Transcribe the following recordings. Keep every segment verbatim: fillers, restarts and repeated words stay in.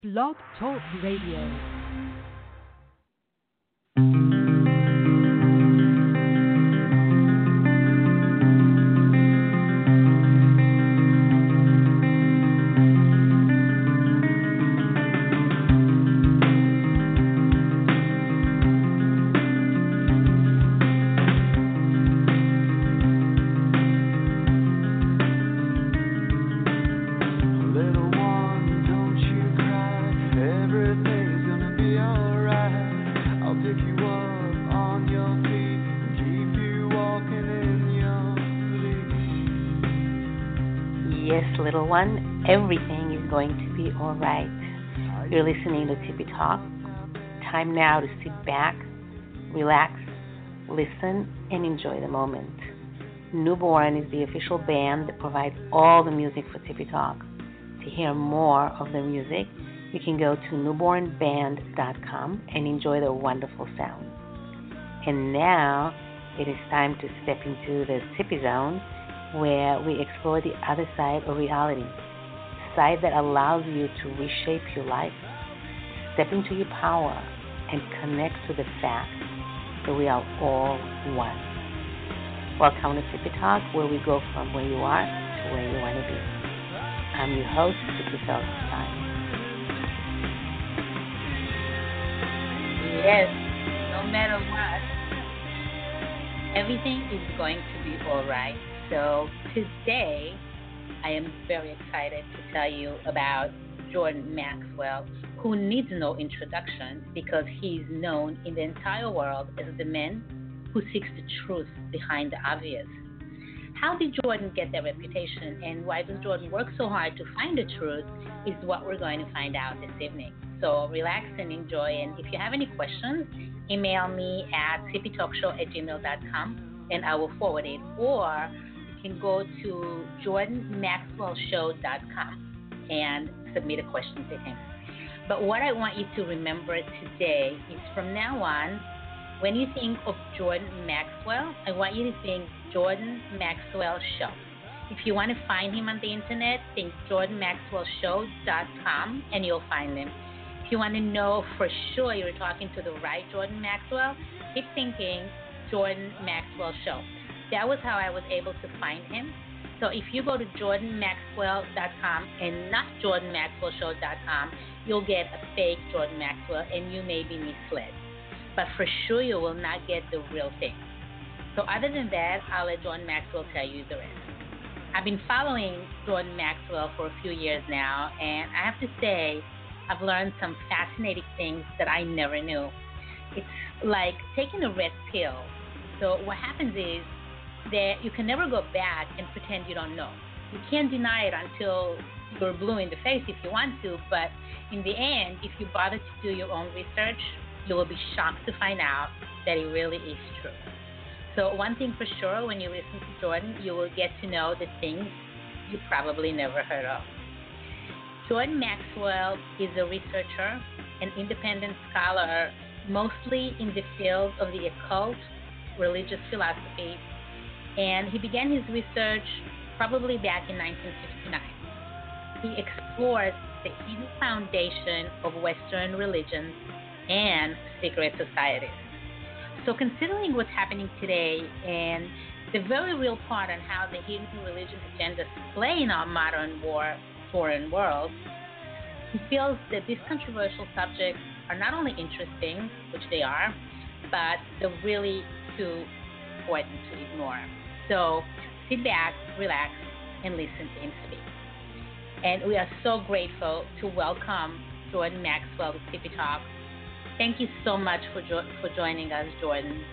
Blog Talk Radio. Little one, everything is going to be all right. You're listening to Tippy Talk. Time now to sit back, relax, listen, and enjoy the moment. Newborn is the official band that provides all the music for Tippy Talk. To hear more of the music, you can go to newborn band dot com and enjoy the wonderful sounds. And now it is time to step into the Tippy Zone, where we explore the other side of reality, the side that allows you to reshape your life, step into your power, and connect to the fact that we are all one. Welcome to Tippy Talk, where we go from where you are to where you want to be. I'm your host, Tippy Feldstein. Yes, no matter what, everything is going to be all right. So today, I am very excited to tell you about Jordan Maxwell, who needs no introduction because he's known in the entire world as the man who seeks the truth behind the obvious. How did Jordan get that reputation, and why does Jordan work so hard to find the truth is what we're going to find out this evening. So relax and enjoy, and if you have any questions, email me at tippy talk show at gmail dot com and I will forward it, or can go to jordan maxwell show dot com and submit a question to him. But what I want you to remember today is from now on, when you think of Jordan Maxwell, I want you to think Jordan Maxwell Show. If you want to find him on the internet, think jordan maxwell show dot com and you'll find him. If you want to know for sure you're talking to the right Jordan Maxwell, keep thinking Jordan Maxwell Show. That was how I was able to find him. So if you go to jordan maxwell dot com and not jordan maxwell show dot com, you'll get a fake Jordan Maxwell and you may be misled. But for sure you will not get the real thing. So other than that, I'll let Jordan Maxwell tell you the rest. I've been following Jordan Maxwell for a few years now, and I have to say I've learned some fascinating things that I never knew. It's like taking a red pill. So what happens is that you can never go back and pretend you don't know. You can't deny it until you're blue in the face if you want to, but in the end, if you bother to do your own research, you will be shocked to find out that it really is true. So one thing for sure, when you listen to Jordan, you will get to know the things you probably never heard of. Jordan Maxwell is a researcher, an independent scholar, mostly in the field of the occult, religious philosophy, and he began his research probably back in nineteen fifty-nine. He explored the hidden foundation of Western religions and secret societies. So considering what's happening today and the very real part on how the hidden religion agendas play in our modern war foreign world, he feels that these controversial subjects are not only interesting, which they are, but they're really too important to ignore. So sit back, relax, and listen to him speak. And we are so grateful to welcome Jordan Maxwell to Tippy Talk. Thank you so much for jo- for joining us, Jordan.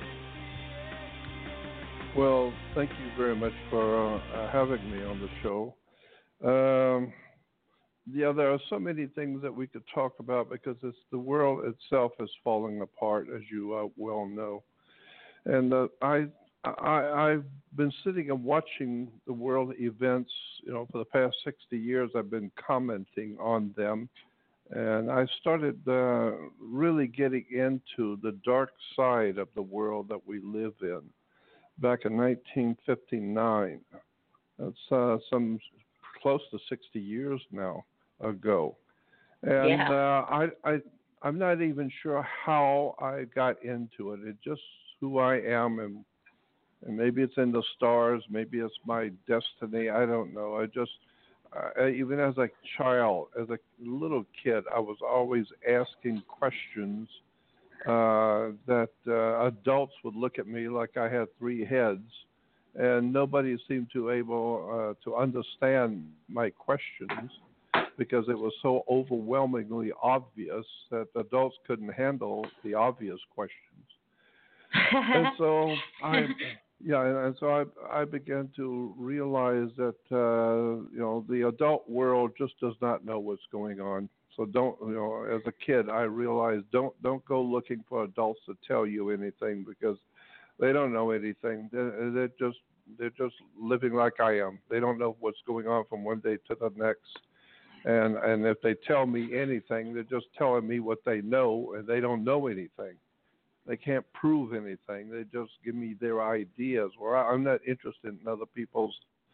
Well, thank you very much for uh, having me on the show. Um, yeah, there are so many things that we could talk about because it's, the world itself is falling apart, as you uh, well know. And uh, I I, I've been sitting and watching the world events, you know, for the past sixty years. I've been commenting on them, and I started uh, really getting into the dark side of the world that we live in back in nineteen fifty-nine. That's uh, some close to sixty years now ago. And Yeah. uh, I, I, I'm not even sure how I got into it. It's just who I am, and and maybe it's in the stars, maybe it's my destiny. I don't know. I just, uh, even as a child, as a little kid, I was always asking questions uh, that uh, adults would look at me like I had three heads, and nobody seemed to able uh, to understand my questions because it was so overwhelmingly obvious that adults couldn't handle the obvious questions. And so I, yeah, and, and so I, I began to realize that uh, you know the adult world just does not know what's going on. So don't, you know, as a kid, I realized don't don't go looking for adults to tell you anything because they don't know anything. They're, they're just they're just living like I am. They don't know what's going on from one day to the next. And and if they tell me anything, they're just telling me what they know, and they don't know anything. They can't prove anything. They just give me their ideas. Or I'm not interested in other people's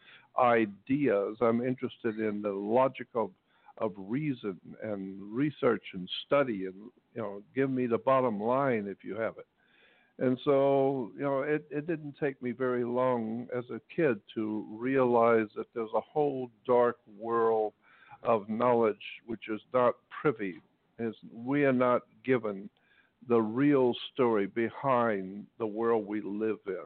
ideas. I'm interested in the logic of of reason and research and study, and you know, give me the bottom line if you have it. And so, you know, it, it didn't take me very long as a kid to realize that there's a whole dark world of knowledge which is not privy. Is we are not given the real story behind the world we live in.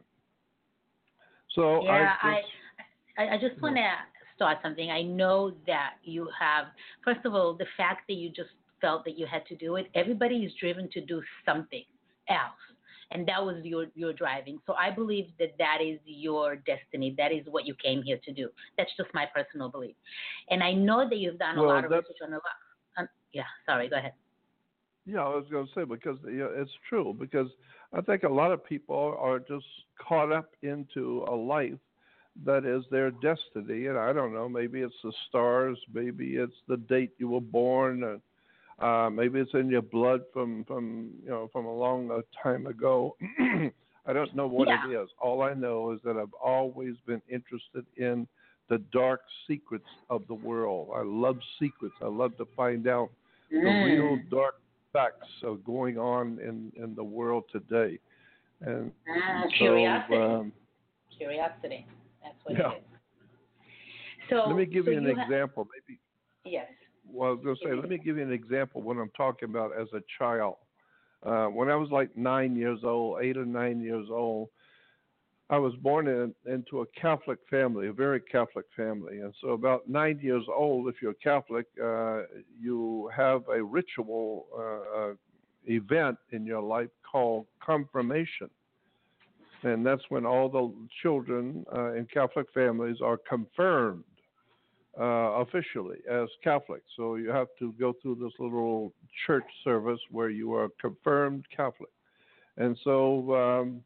So Yeah, I I just, I, I just want to start something. I know that you have, first of all, the fact that you just felt that you had to do it. Everybody is driven to do something else, and that was your your driving. So I believe that that is your destiny. That is what you came here to do. That's just my personal belief, and I know that you've done a well, lot of that's, research on a lot. On, yeah, sorry, go ahead. yeah, I was going to say because yeah, it's true because I think a lot of people are just caught up into a life that is their destiny, and I don't know, maybe it's the stars, maybe it's the date you were born, and uh, maybe it's in your blood from from you know from a long uh, time ago. I don't know what Yeah. it is. All I know is that I've always been interested in the dark secrets of the world. I love secrets. I love to find out the real Mm. dark facts of going on in, in the world today. And, Mm, and so, curiosity. um, Curiosity. That's what yeah. it is. Let So, me give so you an you have, example. Maybe, yes. well, I was going to Give say, me. let me give you an example of what I'm talking about as a child. Uh, when I was like nine years old, eight or nine years old, I was born in, into a Catholic family, a very Catholic family. And so, about nine years old, if you're Catholic, uh, you have a ritual uh, uh, event in your life called confirmation. And that's when all the children uh, in Catholic families are confirmed uh, officially as Catholics. So, you have to go through this little church service where you are confirmed Catholic. And so, um,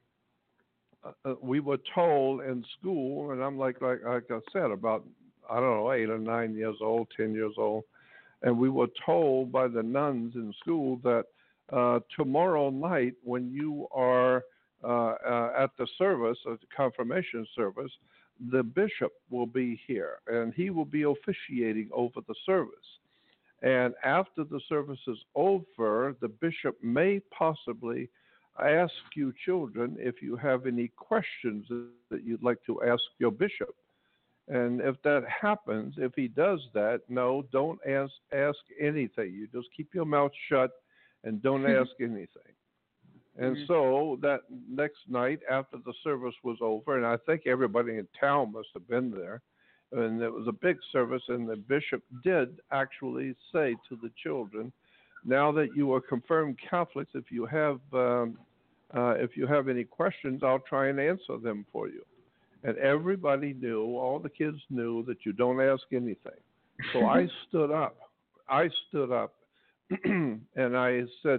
uh, we were told in school, and I'm like, like, like I said, about I don't know, eight or nine years old, ten years old, and we were told by the nuns in school that uh, tomorrow night, when you are uh, uh, at the service, at the confirmation service, the bishop will be here, and he will be officiating over the service. And after the service is over, the bishop may possibly ask you children if you have any questions that you'd like to ask your bishop. And if that happens, if he does that, no, don't ask ask anything. You just keep your mouth shut and don't ask anything. And Mm-hmm. so that next night after the service was over, and I think everybody in town must have been there, and it was a big service, and the bishop did actually say to the children, now that you are confirmed Catholics, if you have um, uh, if you have any questions, I'll try and answer them for you. And everybody knew, all the kids knew that you don't ask anything. So I stood up. I stood up, and I said,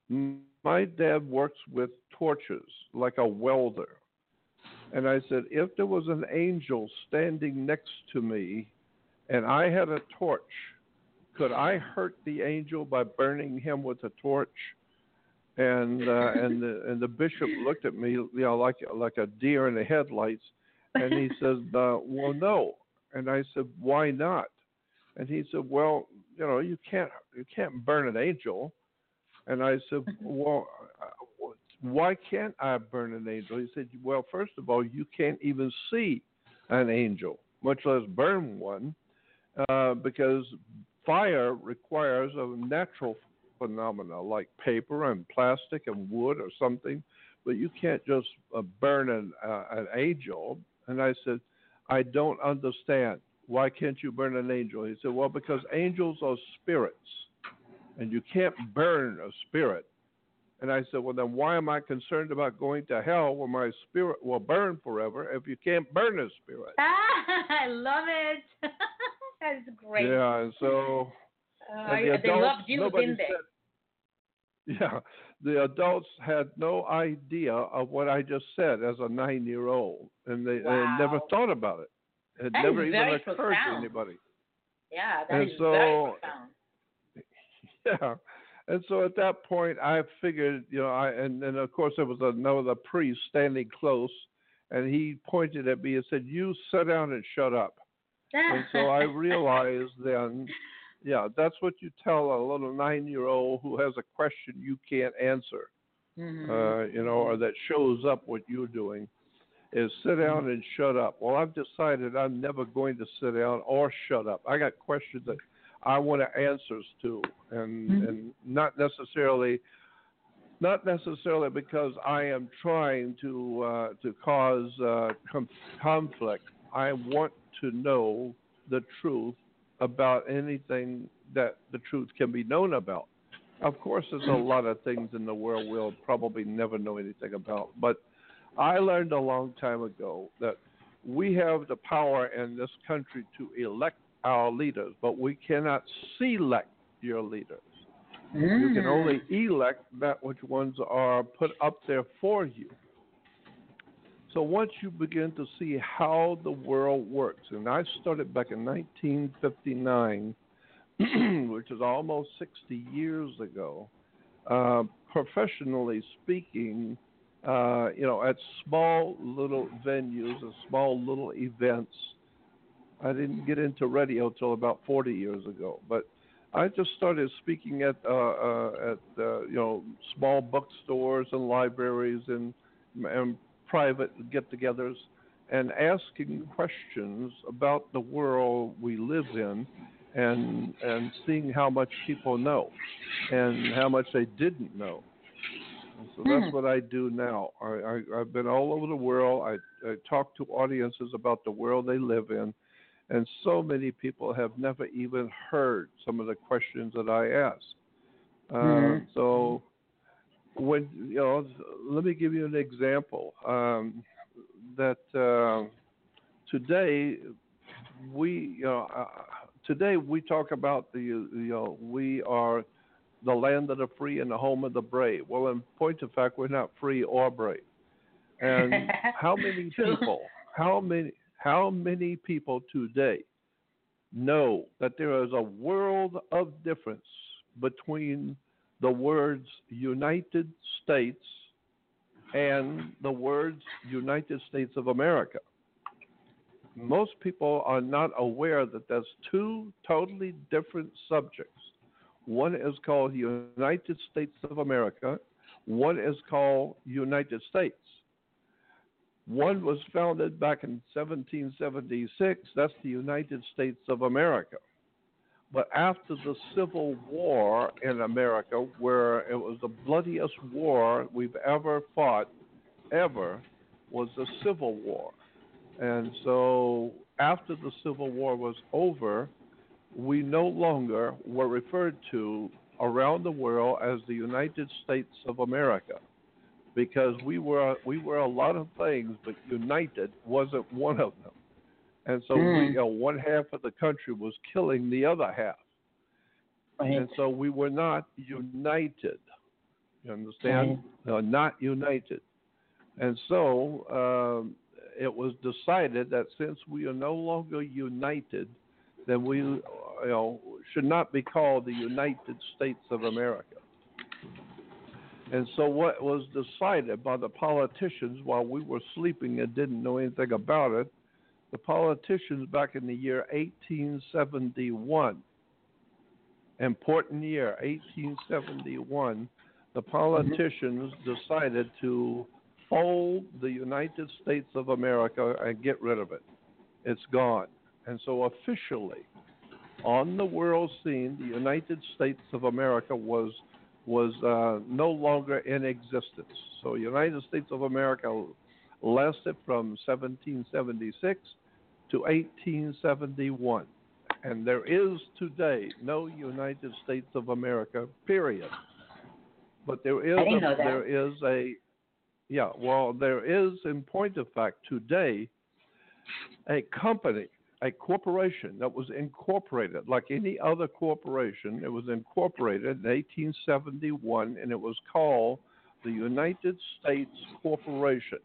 my dad works with torches like a welder. And I said, if there was an angel standing next to me and I had a torch, could I hurt the angel by burning him with a torch? And uh, and the and the bishop looked at me, you know, like like a deer in the headlights, and he says, uh, "Well, no." And I said, "Why not?" And he said, well, you know, you can't you can't burn an angel. And I said, well, uh, why can't I burn an angel? He said, well, first of all, you can't even see an angel, much less burn one, uh, because fire requires a natural phenomena like paper and plastic and wood or something, but you can't just uh, burn an, uh, an angel. And I said, I don't understand. Why can't you burn an angel? He said, well, because angels are spirits, and you can't burn a spirit. And I said, well, then why am I concerned about going to hell where my spirit will burn forever if you can't burn a spirit? Ah, I love it. That's great. Yeah, and so uh, and the they adults, loved you, nobody didn't they? said, yeah, the adults had no idea of what I just said as a nine-year-old, and they, Wow. they never thought about it. It That never is even very occurred profound. to anybody. Yeah, that And is so, very profound. Yeah. And so at that point, I figured, you know, I and, and of course there was another priest standing close, and he pointed at me and said, "You sit down and shut up." And so I realized then, yeah, that's what you tell a little nine-year-old who has a question you can't answer, mm-hmm. uh, you know, or that shows up what you're doing, is sit down and shut up. Well, I've decided I'm never going to sit down or shut up. I got questions that I want answers to, and mm-hmm. and not necessarily, not necessarily because I am trying to uh, to cause uh, com- conflict. I want to know the truth about anything that the truth can be known about. Of course, there's a lot of things in the world we'll probably never know anything about, but I learned a long time ago that we have the power in this country to elect our leaders, but we cannot select your leaders. Mm. You can only elect that which ones are put up there for you. So once you begin to see how the world works, and I started back in nineteen fifty-nine, which is almost sixty years ago, uh, professionally speaking, uh, you know, at small little venues and small little events. I didn't get into radio until about forty years ago, but I just started speaking at uh, uh, at uh, you know small bookstores and libraries and, and private get-togethers, and asking questions about the world we live in, and and seeing how much people know, and how much they didn't know. And so that's what I do now. I, I, I've been all over the world. I, I talk to audiences about the world they live in. And so many people have never even heard some of the questions that I ask. Uh, mm-hmm. So, when you know, let me give you an example. Um, that uh, today we, you know, uh, today we talk about the, you know, we are the land of the free and the home of the brave. Well, in point of fact, we're not free or brave. And how many people? How many? How many people today know that there is a world of difference between the words United States and the words United States of America? Most people are not aware that there's two totally different subjects. One is called United States of America. One is called United States. One was founded back in seventeen seventy-six. That's the United States of America. But after the Civil War in America, where it was the bloodiest war we've ever fought, ever, was the Civil War. And so after the Civil War was over, we no longer were referred to around the world as the United States of America, because we were we were a lot of things, but united wasn't one of them. And so mm. we, you know, one half of the country was killing the other half. Right. And so we were not united. You understand? Right. No, not united. And so um, it was decided that since we are no longer united, then we, you know, should not be called the United States of America. And so what was decided by the politicians while we were sleeping and didn't know anything about it, the politicians back in the year eighteen seventy-one, important year, eighteen seventy-one, the politicians decided to fold the United States of America and get rid of it. It's gone. And so officially, on the world scene, the United States of America was was uh, no longer in existence. So United States of America lasted from seventeen seventy-six to eighteen seventy-one. And there is today no United States of America, period. But there is a, there is a yeah, well, there is, in point of fact, today, a company, a corporation that was incorporated like any other corporation. It was incorporated in eighteen seventy-one, and it was called the United States Corporation.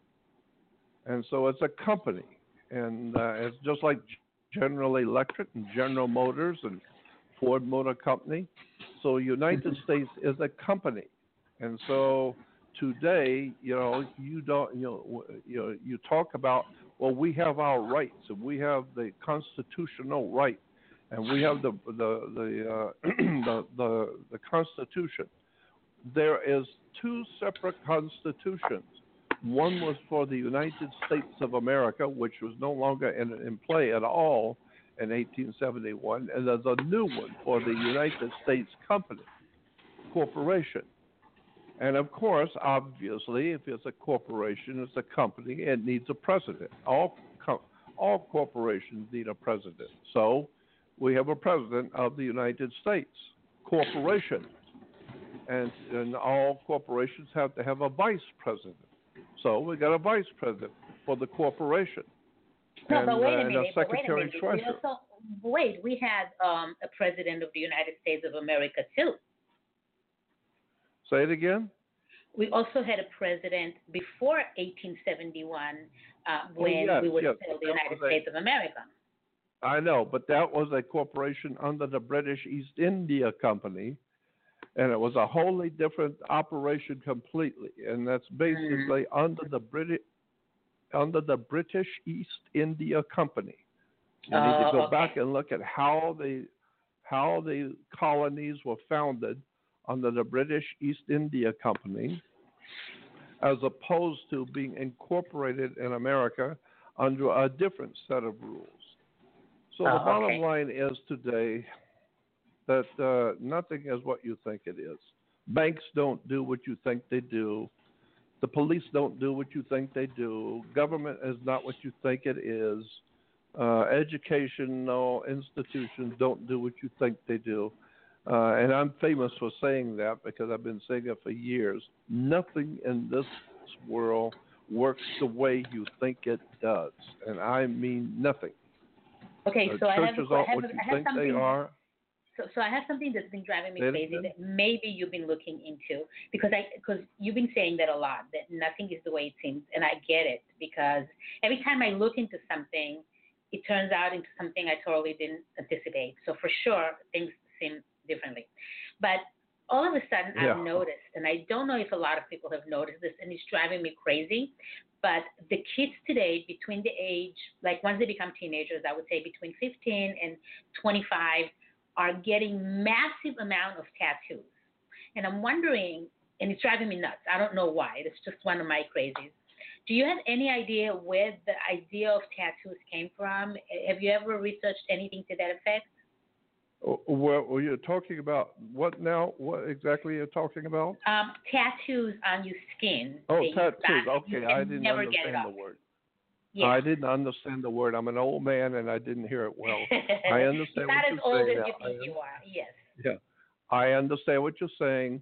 And so it's a company, and uh, it's just like General Electric and General Motors and Ford Motor Company. So United States is a company, and so today, you know, you don't, you know, you know, you talk about, well, we have our rights, and we have the constitutional right, and we have the the the uh, the, the the Constitution. There is two separate constitutions. One was for the United States of America, which was no longer in, in play at all in eighteen seventy-one, and there's a new one for the United States Company Corporation. And of course, obviously, if it's a corporation, it's a company, it needs a president. All co- all corporations need a president. So we have a president of the United States Corporation, and, and all corporations have to have a vice president. So we got a vice president for the corporation. No, and, but wait uh, a minute. and a secretary but wait a minute. We also, wait, we had um, a president of the United States of America too. Say it again. We also had a president before eighteen seventy-one uh, when oh, yes, we were yes. still the that United a, States of America. I know, but that was a corporation under the British East India Company, and it was a wholly different operation completely. And that's basically mm-hmm. under the British under the British East India Company. You uh, need to go okay. back and look at how the how the colonies were founded under the British East India Company, as opposed to being incorporated in America under a different set of rules. So oh, the bottom okay. line is today that uh, nothing is what you think it is. Banks don't do what you think they do. The police don't do what you think they do. Government is not what you think it is. Uh, educational institutions don't do what you think they do. Uh, and I'm famous for saying that because I've been saying it for years. Nothing in this world works the way you think it does. And I mean nothing. Okay, uh, so I have, churches I aren't have, what you I have think something. they are. So, so I have something that's been driving me Say crazy that maybe you've been looking into because I because you've been saying that a lot, that nothing is the way it seems, and I get it because every time I look into something, it turns out into something I totally didn't anticipate. So for sure, things seem differently. But all of a sudden, yeah. I've noticed, and I don't know if a lot of people have noticed this, and it's driving me crazy, but the kids today between the age, like once they become teenagers, I would say between fifteen and twenty-five, are getting massive amount of tattoos. And I'm wondering, and it's driving me nuts. I don't know why. It's just one of my crazies. Do you have any idea where the idea of tattoos came from? Have you ever researched anything to that effect? Well, well, you're talking about what now? What exactly you're talking about? Um, tattoos on your skin. Oh, tattoos. Okay, I didn't never understand the word. Yeah. I didn't understand the word. I'm an old man and I didn't hear it well. I understand not what as you're old saying. as you think you are. Yes. Yeah, I understand what you're saying.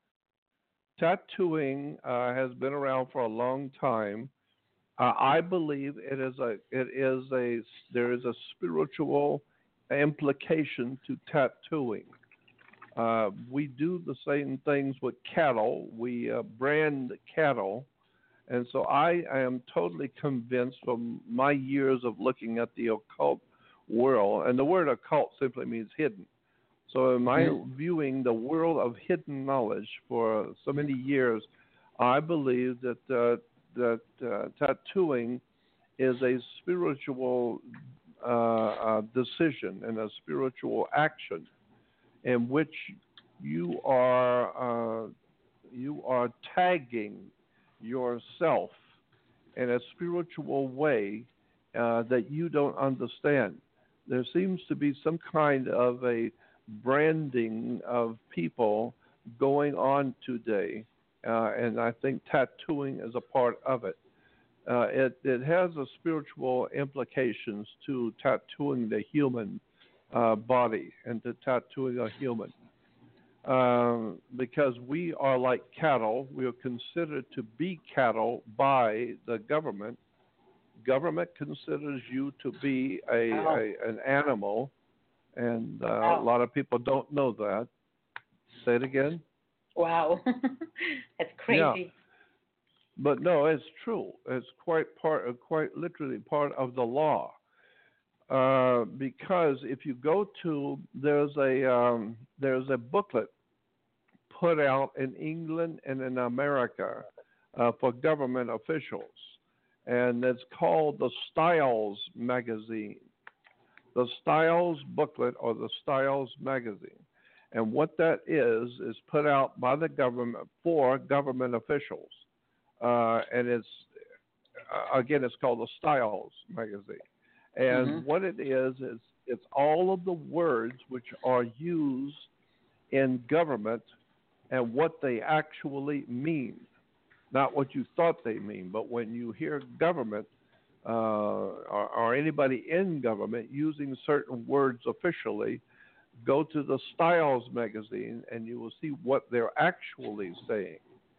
Tattooing uh, has been around for a long time. Uh, I believe it is a it is a there is a spiritual implication to tattooing. Uh, we do the same things with cattle. We uh, brand cattle. And so I, I am totally convinced from my years of looking at the occult world, and the word occult simply means hidden. So in my mm-hmm. viewing the world of hidden knowledge for so many years, I believe that uh, that uh, tattooing is a spiritual uh, uh, decision and a spiritual action in which you are uh, you are tagging yourself in a spiritual way uh, that you don't understand. There seems to be some kind of a branding of people going on today, uh, and I think tattooing is a part of it. Uh, it. It has a spiritual implications to tattooing the human uh, body and to tattooing a human. Um, because we are like cattle. We are considered to be cattle by the government. Government considers you to be a, Wow. a an animal, and uh, Wow. a lot of people don't know that. Say it again. Wow. That's crazy. Yeah. But no, it's true. It's quite part, uh, quite literally part of the law. Uh, because if you go to, there's a um, there's a booklet put out in England and in America uh, for government officials, and it's called the Styles Magazine, the Styles booklet or the Styles Magazine. And what that is is put out by the government for government officials, uh, and it's uh, again it's called the Styles Magazine. And Mm-hmm. what it is, is it's all of the words which are used in government and what they actually mean. Not what you thought they mean, but when you hear government uh, or, or anybody in government using certain words officially, go to the Styles magazine and you will see what they're actually saying.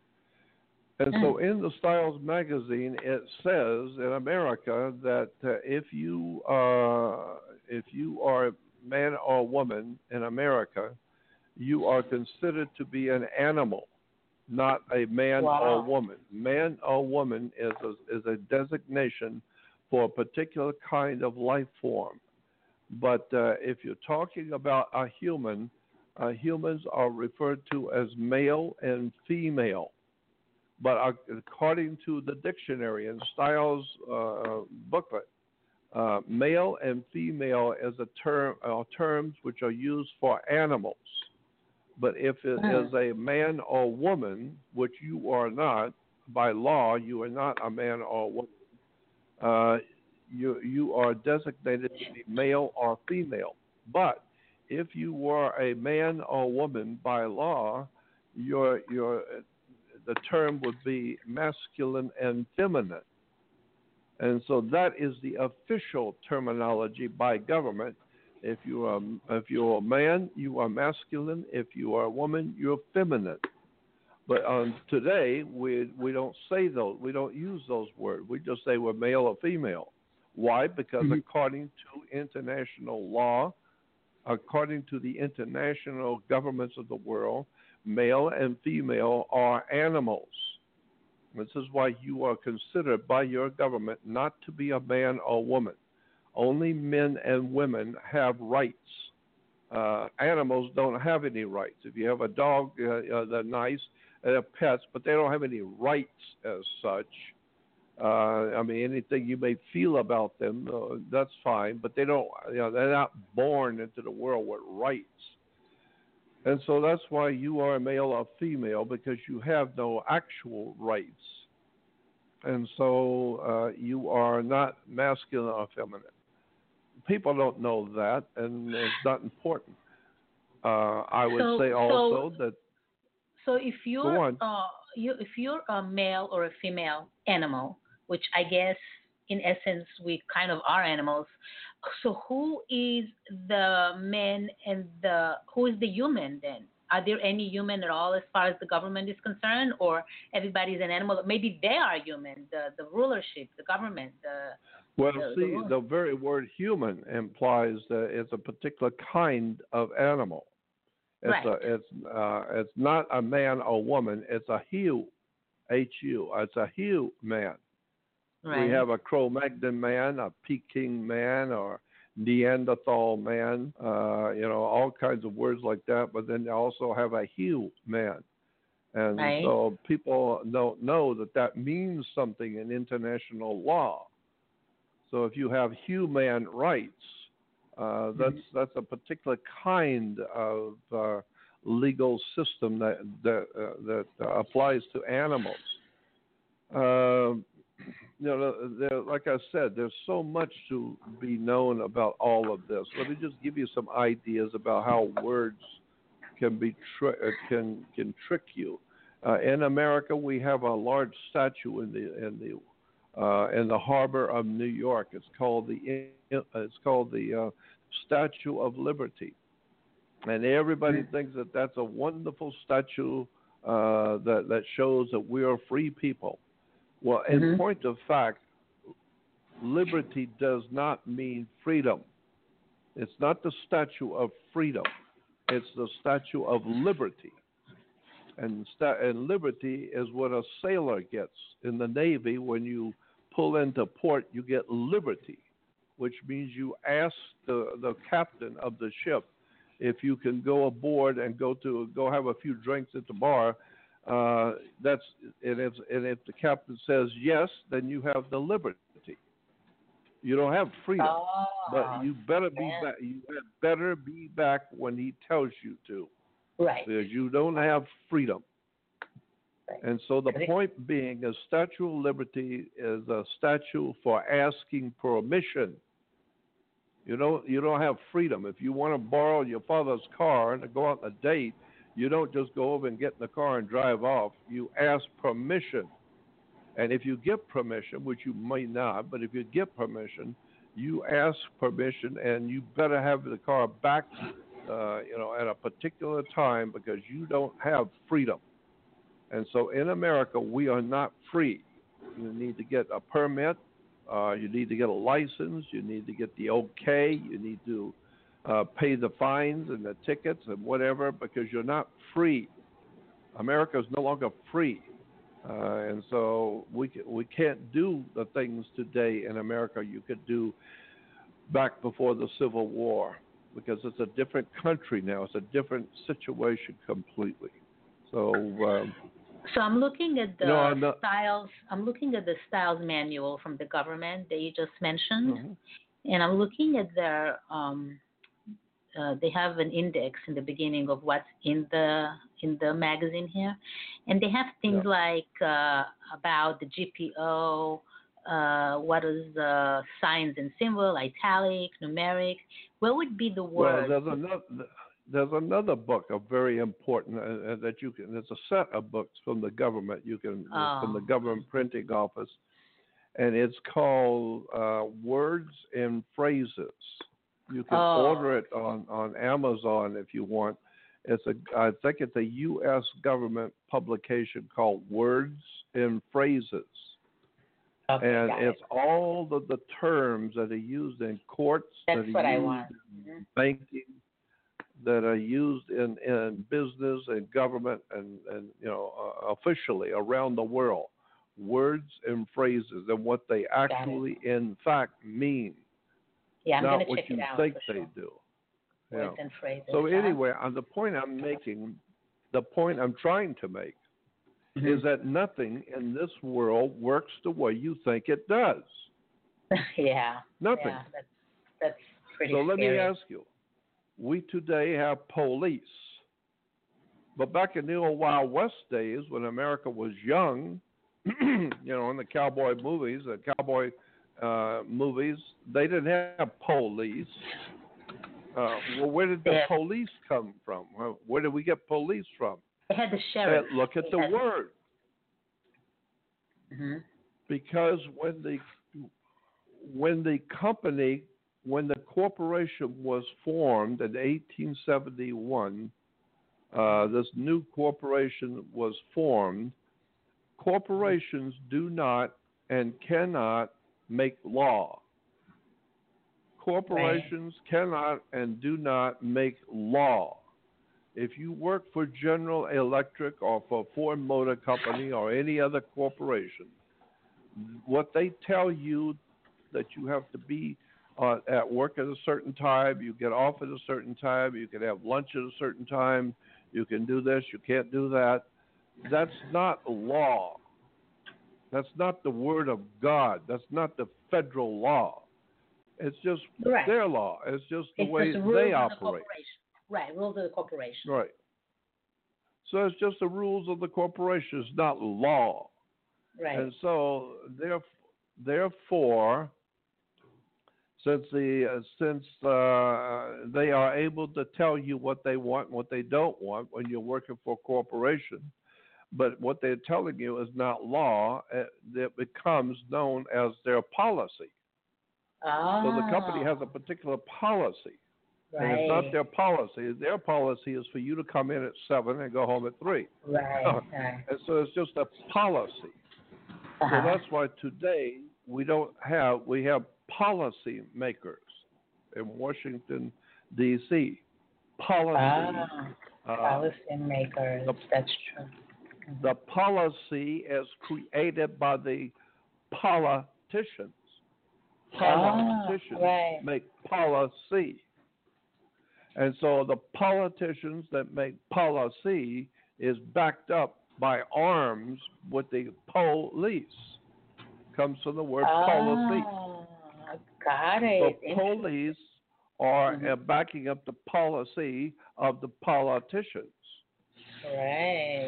And so in the Styles magazine, it says in America that uh, if you uh, if you are a man or woman in America, you are considered to be an animal, not a man Wow. or woman. Man or woman is a, is a designation for a particular kind of life form. But uh, if you're talking about a human, uh, humans are referred to as male and female. But according to the dictionary and Styles uh, booklet, uh, male and female is a term are terms which are used for animals. But if it Mm. is a man or woman, which you are not, by law, you are not a man or woman. Uh, you you are designated to be male or female. But if you were a man or woman by law, your your the term would be masculine and feminine. And so that is the official terminology by government. If you are if you're a man, you are masculine. If you are a woman, you're feminine. But um, today we we don't say those. We don't use those words. We just say we're male or female. Why? Because Mm-hmm. according to international law, according to the international governments of the world, male and female are animals. This is why you are considered by your government not to be a man or woman. Only men and women have rights. Uh, animals don't have any rights. If you have a dog, uh, uh, they're nice, they're pets, but they don't have any rights as such. Uh, I mean, anything you may feel about them, uh, that's fine, but they don't. You know, they're not born into the world with rights. And so that's why you are a male or female, because you have no actual rights. And so uh, you are not masculine or feminine. People don't know that, and it's not important. Uh, I would So- say so- also that So if Go you're on. uh, you if you're a male or a female animal, which I guess in essence we kind of are animals, so who is the man and the who is the human then? Are there any human at all as far as the government is concerned, or everybody's an animal? Maybe they are human, the the rulership, the government, the Well, the- the see, rule. the very word human implies that it's a particular kind of animal. It's Right. a, it's uh, it's not a man or woman. It's a hue, H U. It's a hue man. right. We have a Cro-Magnon man, a Peking man, or Neanderthal man. Uh, you know, all kinds of words like that. But then they also have a hue man. And Right. so people don't know that that means something in international law. So if you have human rights, uh, that's Mm-hmm. that's a particular kind of uh, legal system that that uh, that uh, applies to animals. Uh, you know, there, like I said, there's so much to be known about all of this. Let me just give you some ideas about how words can be tri- uh, can can trick you. Uh, in America, we have a large statue in the in the uh, in the harbor of New York. It's called the it's called the uh, Statue of Liberty, and everybody Mm-hmm. thinks that that's a wonderful statue uh, that that shows that we are free people. Well, in Mm-hmm. point of fact, liberty does not mean freedom. It's not the statue of freedom. It's the statue of liberty. And, sta- and liberty is what a sailor gets in the Navy. When you pull into port, you get liberty, which means you ask the, the captain of the ship if you can go aboard and go to go have a few drinks at the bar. Uh, that's and if and if the captain says yes, then you have the liberty. You don't have freedom, Oh, but you better be yeah. back. You had better be back when he tells you to, Right. because you don't have freedom. Right. And so the Correct. point being, a Statue of Liberty is a statue for asking permission. You don't you don't have freedom. If you want to borrow your father's car and go out on a date, you don't just go over and get in the car and drive off. You ask permission. And if you get permission, which you may not, but if you get permission, you ask permission, and you better have the car back, uh, you know, at a particular time, because you don't have freedom. And so in America, we are not free. You need to get a permit. Uh, you need to get a license. You need to get the okay. You need to uh, pay the fines and the tickets and whatever, because you're not free. America is no longer free. Uh, and so we we can't do the things today in America you could do back before the Civil War, because it's a different country now. It's a different situation completely. So, um, So I'm looking at the no, I'm not- styles. I'm looking at the styles manual from the government that you just mentioned, mhm. and I'm looking at their. Um, uh, they have an index in the beginning of what's in the in the magazine here, and they have things Yeah. like uh, about the G P O. Uh, what is the signs and symbol, italic, numeric? What would be the Well, word? there's another there's another book, a very important uh, uh, that you can. It's a set of books from the government. You can Oh. from the government printing office, and it's called uh, Words and Phrases. You can Oh. order it on, on Amazon if you want. It's a I think it's a U S government publication called Words and Phrases. Okay, And got it's it. all of the terms that are used in courts, That's that are what I used want. in Mhm. banking, that are used in, in business and government and, and you know uh, officially around the world. Words and phrases and what they actually in fact mean, Yeah, I'm not gonna what check you it out think for they sure. do. Words Yeah. and phrases. So huh? anyway, on the point I'm making, the point I'm trying to make Mhm. is that nothing in this world works the way you think it does. yeah. Nothing. Yeah, that's that's pretty So let scary. me ask you, we today have police. But back in the old Wild West days, when America was young, you know, in the cowboy movies, the cowboy uh, movies, they didn't have police. Uh, well, where did the Yeah. police come from? Well, where did we get police from? They had the sheriff. Uh, look at They the had- word. Mhm. Because when the when the company, when the corporation was formed in eighteen seventy-one, uh, this new corporation was formed. Corporations do not and cannot make law. Corporations cannot and do not make law. If you work for General Electric or for Ford Motor Company or any other corporation, what they tell you that you have to be uh, at work at a certain time, you get off at a certain time, you can have lunch at a certain time, you can do this, you can't do that. That's not law. That's not the word of God. That's not the federal law. It's just Right. their law. It's just the It's way just rules they of the operate. corporation. Right, rules of the corporation. Right. So it's just the rules of the corporation. It's not law. Right. And so, therefore, since the uh, since uh, they are able to tell you what they want and what they don't want when you're working for a corporation, but what they're telling you is not law, it, it becomes known as their policy. Oh. So the company has a particular policy. Right. And it's not their policy. Their policy is for you to come in at seven and go home at three. Right. right. And so it's just a policy. Uh-huh. So that's why today we don't have, we have policy makers in Washington, D C Policy. Ah, uh, policy makers. the, That's true. Mm-hmm. The policy is created by the politicians. Politicians ah, right. make policy. And so the politicians that make policy is backed up by arms with the police. Comes from the word oh, policy. Got it. The police are mm-hmm. uh, backing up the policy of the politicians. Right.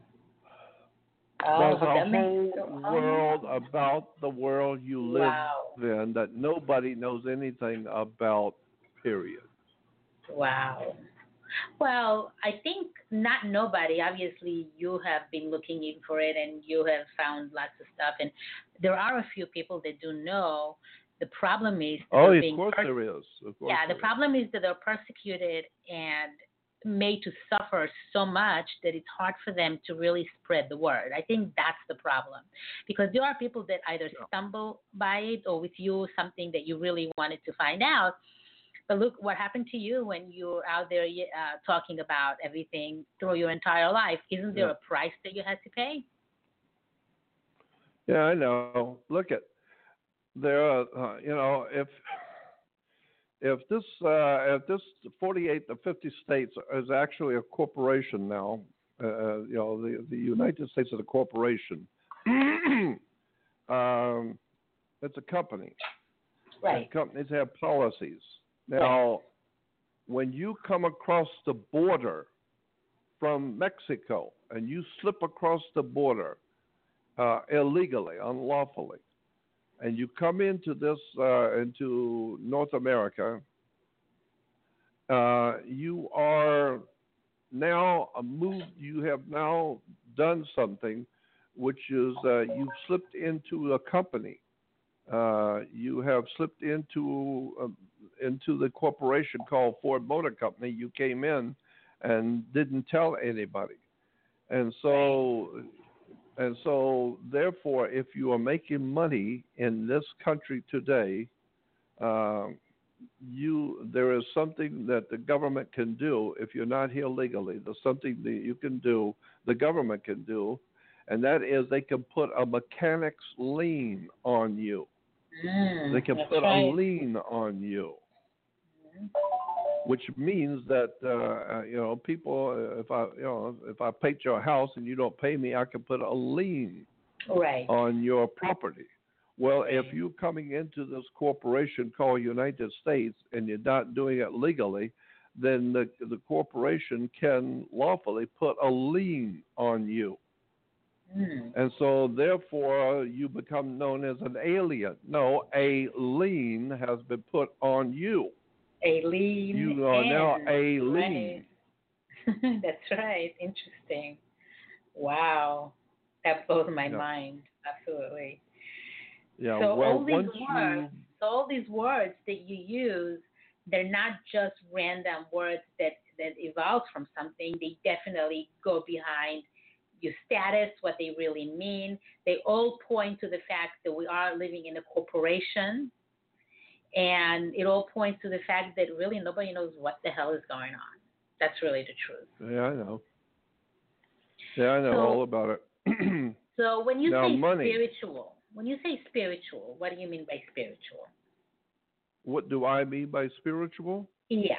Oh, There's a that whole makes so, world oh. about the world you live wow. in that nobody knows anything about, period. Wow. Well, I think not nobody. Obviously, you have been looking in for it and you have found lots of stuff. And there are a few people that do know. The problem is that oh, they're of being course pers- there is. Of course yeah, the there problem is that they're persecuted and made to suffer so much that it's hard for them to really spread the word. I think that's the problem. Because there are people that either yeah. stumble by it or with you something that you really wanted to find out. But look what happened to you when you're out there uh, talking about everything through your entire life. Isn't there yeah. a price that you had to pay? Yeah, I know. Look at there are, uh, you know, if if this uh, if this forty-eight to fifty states is actually a corporation now, uh, you know, the the United States is a corporation. um, it's a company. Right. And companies have policies. Now, right. when you come across the border from Mexico and you slip across the border uh, illegally, unlawfully, and you come into this uh, into North America, uh, you are now a move. You have now done something, which is uh, you've slipped into a company. Uh, you have slipped into uh, into the corporation called Ford Motor Company. You came in and didn't tell anybody, and so and so therefore, if you are making money in this country today, uh, you there is something that the government can do if you're not here legally. There's something that you can do, the government can do, and that is they can put a mechanic's lien on you. Mm, they can put right. a lien on you, mm-hmm. which means that uh, you know people. If I you know if I paint your house and you don't pay me, I can put a lien right. on your property. Well, right. if you're coming into this corporation called United States and you're not doing it legally, then the the corporation can lawfully put a lien on you. Mm. And so, therefore, you become known as an alien. No, a lien has been put on you. A lien. You are in. now a lien. Right. That's right. Interesting. Wow. That blows my yeah. mind. Absolutely. Yeah. So well, all these once words, you... so all these words that you use, they're not just random words that, that evolve from something. They definitely go behind your status, what they really mean. They all point to the fact that we are living in a corporation, and it all points to the fact that really nobody knows what the hell is going on. That's really the truth. Yeah, I know. Yeah, I know so, all about it. So when you now, say money, spiritual, when you say spiritual, what do you mean by spiritual? What do I mean by spiritual? Yeah.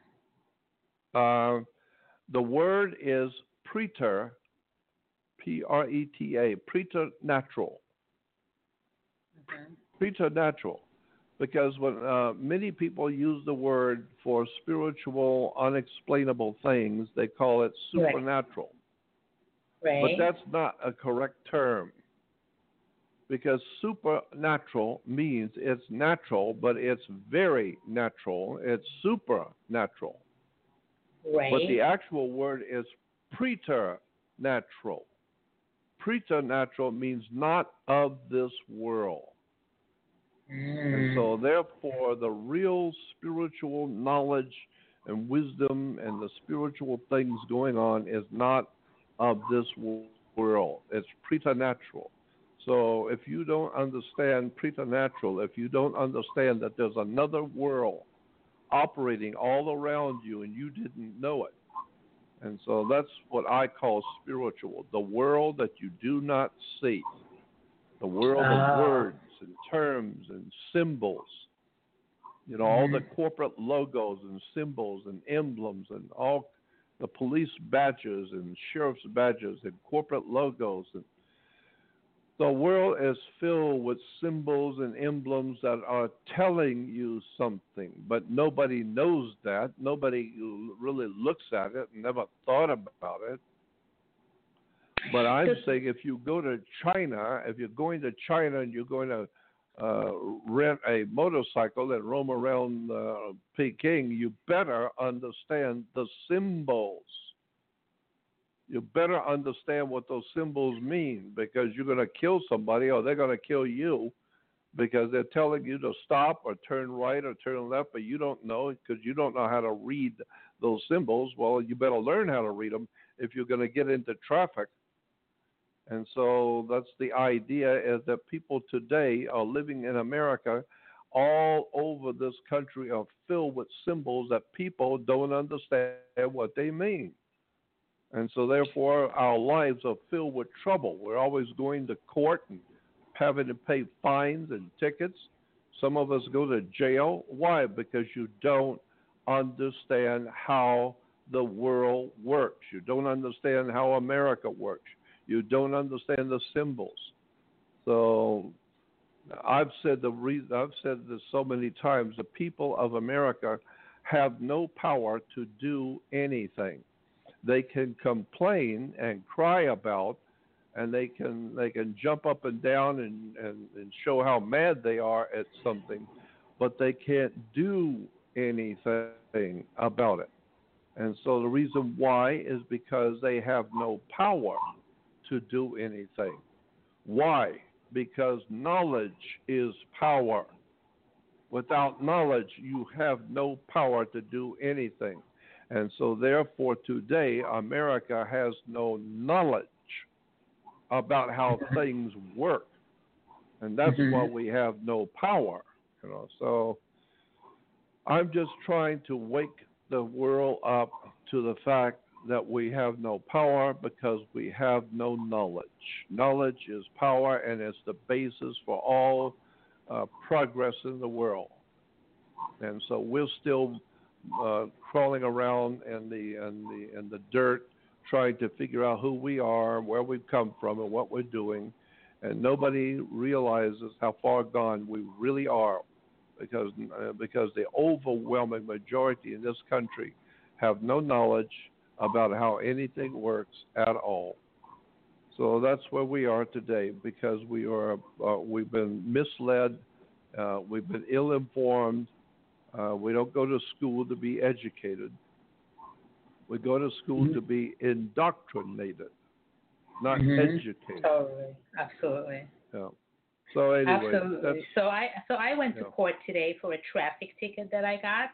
Uh, the word is preter. P R E T A, preternatural. Mm-hmm. Preternatural. because when uh, many people use the word for spiritual, unexplainable things, they call it Right. supernatural. Right. But that's not a correct term, because supernatural means it's natural, but it's very natural. It's supernatural. right. But the actual word is preternatural. Preternatural means not of this world. Mm. And so, therefore, the real spiritual knowledge and wisdom and the spiritual things going on is not of this world. It's preternatural. So, if you don't understand preternatural, if you don't understand that there's another world operating all around you and you didn't know it, and so that's what I call spiritual, the world that you do not see, the world of Ah. words and terms and symbols. You know, all the corporate logos and symbols and emblems and all the police badges and sheriff's badges and corporate logos. And the world is filled with symbols and emblems that are telling you something, but nobody knows that. Nobody really looks at it and never thought about it. But I'm saying if you go to China, if you're going to China and you're going to uh, rent a motorcycle and roam around uh, Peking, you better understand the symbols. You better understand what those symbols mean, because you're going to kill somebody or they're going to kill you because they're telling you to stop or turn right or turn left, but you don't know because you don't know how to read those symbols. Well, you better learn how to read them if you're going to get into traffic. And so that's the idea, is that people today are living in America, all over this country are filled with symbols that people don't understand what they mean. And so therefore our lives are filled with trouble. We're always going to court and having to pay fines and tickets. Some of us go to jail. Why? Because you don't understand how the world works. You don't understand how America works. You don't understand the symbols. So I've said the reason I've said this so many times, the people of America have no power to do anything. They can complain and cry about, and they can they can jump up and down and, and, and show how mad they are at something, but they can't do anything about it. And so the reason why is because they have no power to do anything. Why? Because knowledge is power. Without knowledge, you have no power to do anything. And so therefore today, America has no knowledge about how things work. And that's mm-hmm. why we have no power. You know, so I'm just trying to wake the world up to the fact that we have no power because we have no knowledge. Knowledge is power, and it's the basis for all uh, progress in the world. And so we're still uh, crawling around in the in the in the dirt, trying to figure out who we are, where we've come from, and what we're doing. And nobody realizes how far gone we really are, because uh, because the overwhelming majority in this country have no knowledge about how anything works at all. So that's where we are today, because we are uh, we've been misled, uh, we've been ill-informed. Uh, we don't go to school to be educated. We go to school mm-hmm. to be indoctrinated, not mm-hmm. educated. Totally, absolutely. Yeah. So anyway, absolutely. So I so I went yeah. to court today for a traffic ticket that I got.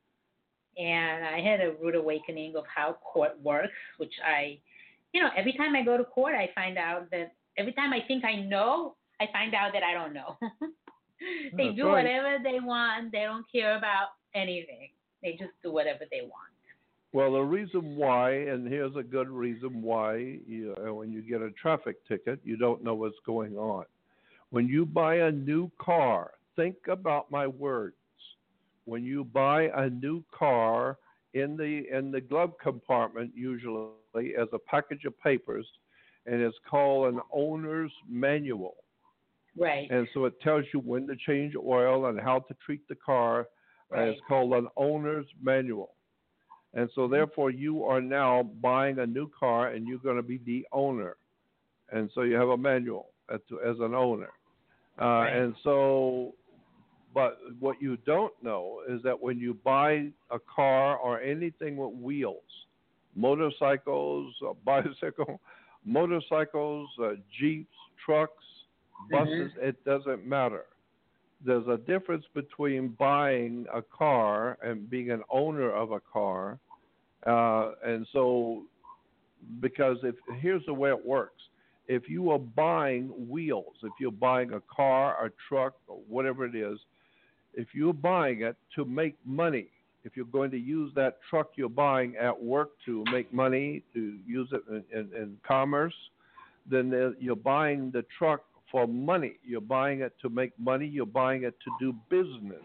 And I had a rude awakening of how court works, which I, you know, every time I go to court, I find out that every time I think I know, I find out that I don't know. They That's do right. whatever they want. They don't care about anything. They just do whatever they want. Well, the reason why, and here's a good reason why, you know, when you get a traffic ticket, you don't know what's going on. When you buy a new car, think about my words. When you buy a new car, in the in the glove compartment, usually as a package of papers, and it's called an owner's manual. Right. And so it tells you when to change oil and how to treat the car. Uh, Right. it's called an owner's manual. And so therefore you are now buying a new car and you're going to be the owner. And so you have a manual as, to, as an owner. Uh, Right. And so, but what you don't know is that when you buy a car or anything with wheels, motorcycles, a bicycle, motorcycles, uh, jeeps, trucks, buses, Mhm. it doesn't matter. There's a difference between buying a car and being an owner of a car. Uh, and so, because if here's the way it works, if you are buying wheels, if you're buying a car, a truck, or whatever it is, if you're buying it to make money, if you're going to use that truck you're buying at work to make money, to use it in, in, in commerce, then the, you're buying the truck for money. You're buying it to make money. You're buying it to do business.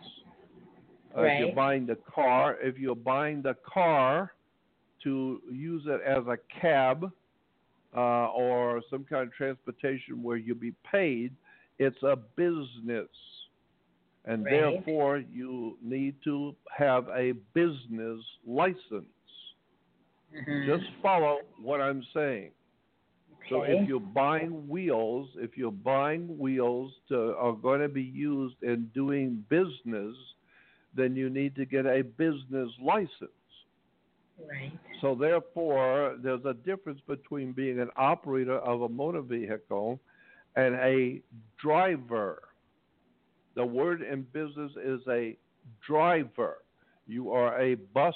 Uh, If you're Right. buying the car, if you're buying the car to use it as a cab uh, or some kind of transportation where you'll be paid, it's a business. And Right. therefore, you need to have a business license. Mhm. Just follow what I'm saying. So Okay. if you're buying wheels, if you're buying wheels to are going to be used in doing business, then you need to get a business license. Right. So therefore, there's a difference between being an operator of a motor vehicle and a driver. The word in business is a driver. You are a bus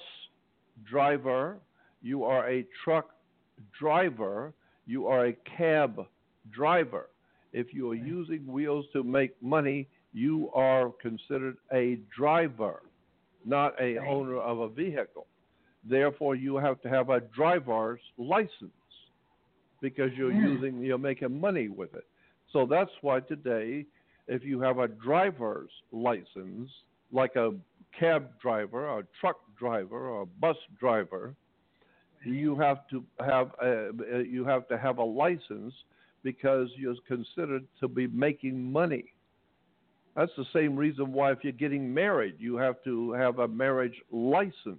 driver. You are a truck driver. You are a cab driver. If you are using wheels to make money, you are considered a driver, not a Right. owner of a vehicle. Therefore, you have to have a driver's license because you're Mm. using, you're making money with it. So that's why today, if you have a driver's license, like a cab driver, or a truck driver, or a bus driver, you have to have a, you have to have a license because you're considered to be making money. That's the same reason why if you're getting married, you have to have a marriage license.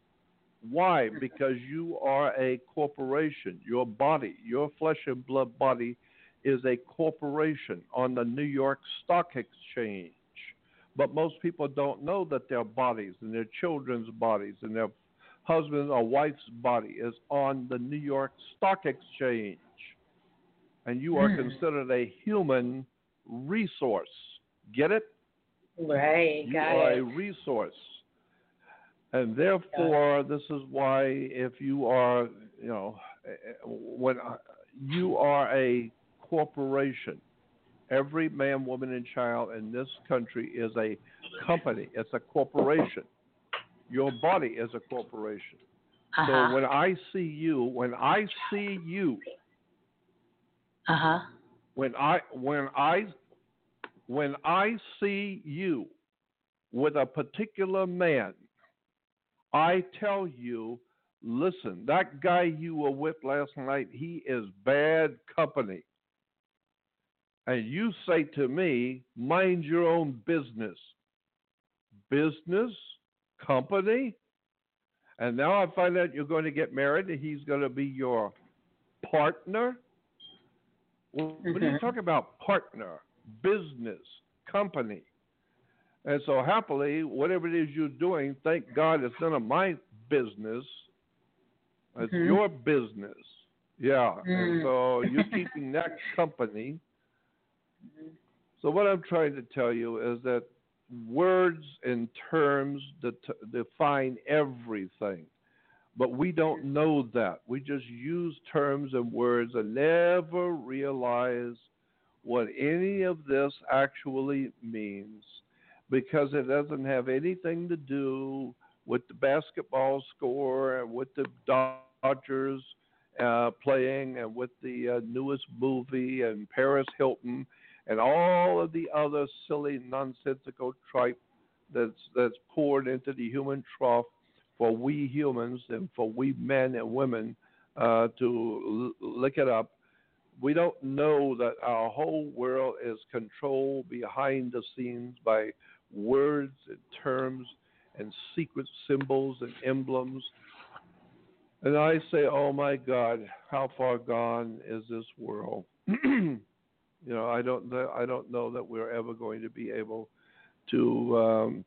Why? Because you are a corporation. Your body, your flesh and blood body is a corporation on the New York Stock Exchange. But most people don't know that their bodies and their children's bodies and their husband or wife's body is on the New York Stock Exchange. And you are Mm. considered a human resource. Get it? Right. You Got are it. a resource. And therefore, this is why if you are, you know, when you are a corporation, every man, woman, and child in this country is a company. It's a corporation. Your body is a corporation. Uh So huh. when I see you, when I see you, Uh huh. when I when I when I see you with a particular man, I tell you, listen, that guy you were with last night, he is bad company. And you say to me, mind your own business. Business? Company? And now I find out you're going to get married and he's going to be your partner? Well, what are you Mhm. talking about? Partner, business, company. And so happily, whatever it is you're doing, thank God it's none of my business. It's Mhm. your business. Yeah. And Mm. so you're keeping that company. So what I'm trying to tell you is that words and terms det- define everything. But we don't know that. We just use terms and words and never realize what any of this actually means because it doesn't have anything to do with the basketball score and with the Dodgers uh, playing and with the uh, newest movie and Paris Hilton and all of the other silly, nonsensical tripe that's that's poured into the human trough for we humans and for we men and women uh, to l- lick it up. we don't know that our whole world is controlled behind the scenes by words and terms and secret symbols and emblems. And I say, oh my God, how far gone is this world? You know, I don't know, I don't know that we're ever going to be able to um,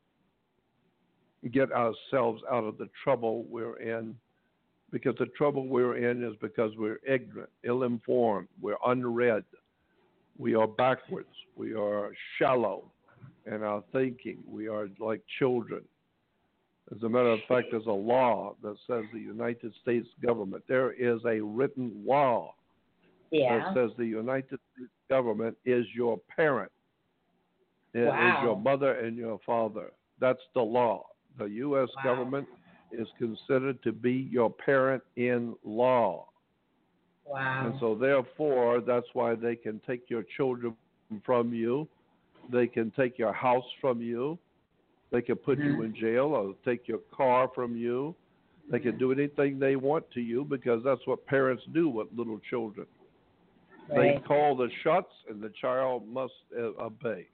get ourselves out of the trouble we're in, because the trouble we're in is because we're ignorant, ill-informed, we're unread, we are backwards, we are shallow in our thinking, we are like children. As a matter of fact, there's a law that says the United States government, there is a written law Yeah. that says the United States government is your parent. It Wow. is your mother and your father. That's the law. The U S Wow. government is considered to be your parent in law. Wow. And so therefore, that's why they can take your children from you. They can take your house from you. They can put mm-hmm. you in jail or take your car from you. They can do anything they want to you because that's what parents do with little children. Right. They call the shots and the child must uh, obey.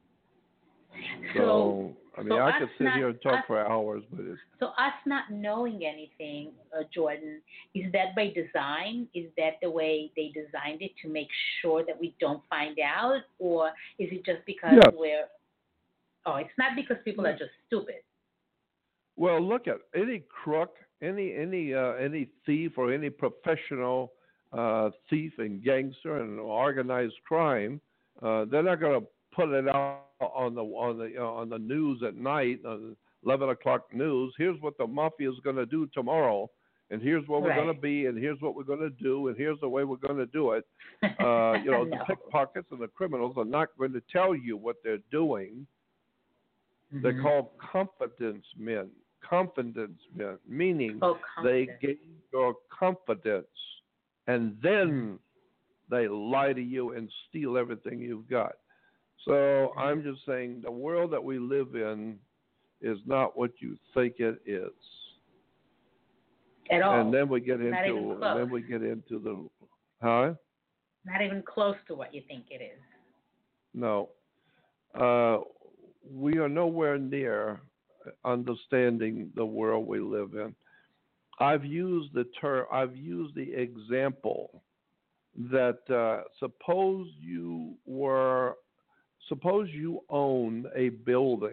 So, So, I mean, so I could sit not, here and talk us, for hours, but it's... So us not knowing anything, uh, Jordan, is that by design? Is that the way they designed it to make sure that we don't find out? Or is it just because yes. we're... Oh, it's not because people yes. are just stupid. Well, look at any crook, any any uh, any thief or any professional uh, thief and gangster and organized crime, uh, they're not going to put it out on the on the uh, on the news at night, on eleven o'clock news. Here's what the mafia is going to do tomorrow, and here's where we're Right. going to be, and here's what we're going to do, and here's the way we're going to do it. Uh, you know, no. the pickpockets and the criminals are not going to tell you what they're doing. Mm-hmm. They're called confidence men. Confidence men, meaning oh, they gain your confidence, and then they lie to you and steal everything you've got. So I'm just saying the world that we live in is not what you think it is. At all. And then we get Not into even close. then we get into the huh? Not even close to what you think it is. No. Uh, we are nowhere near understanding the world we live in. I've used the term, I've used the example that uh, suppose you were, suppose you own a building,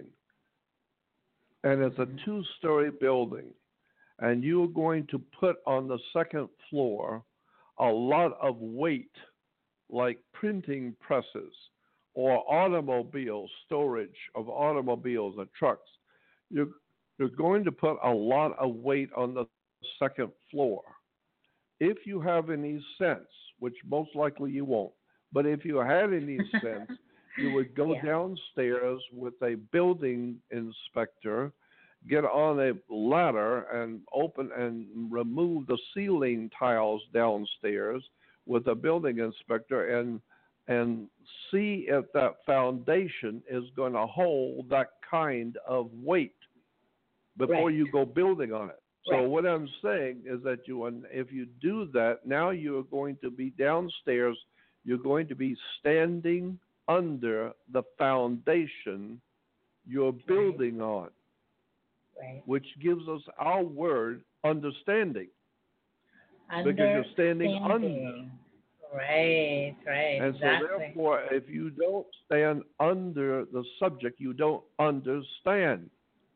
and it's a two-story building, and you're going to put on the second floor a lot of weight, like printing presses or automobile storage of automobiles and trucks. You're, you're going to put a lot of weight on the second floor. If you have any sense, which most likely you won't, but if you had any sense, you would go yeah. downstairs with a building inspector, get on a ladder and open and remove the ceiling tiles downstairs with a building inspector and and see if that foundation is going to hold that kind of weight before right. you go building on it. So right. what I'm saying is that you, if you do that, now you're going to be downstairs, you're going to be standing under the foundation you're building right. on, right. which gives us our word understanding, understanding. because you're standing under. Right, right. And exactly. so therefore, if you don't stand under the subject, you don't understand.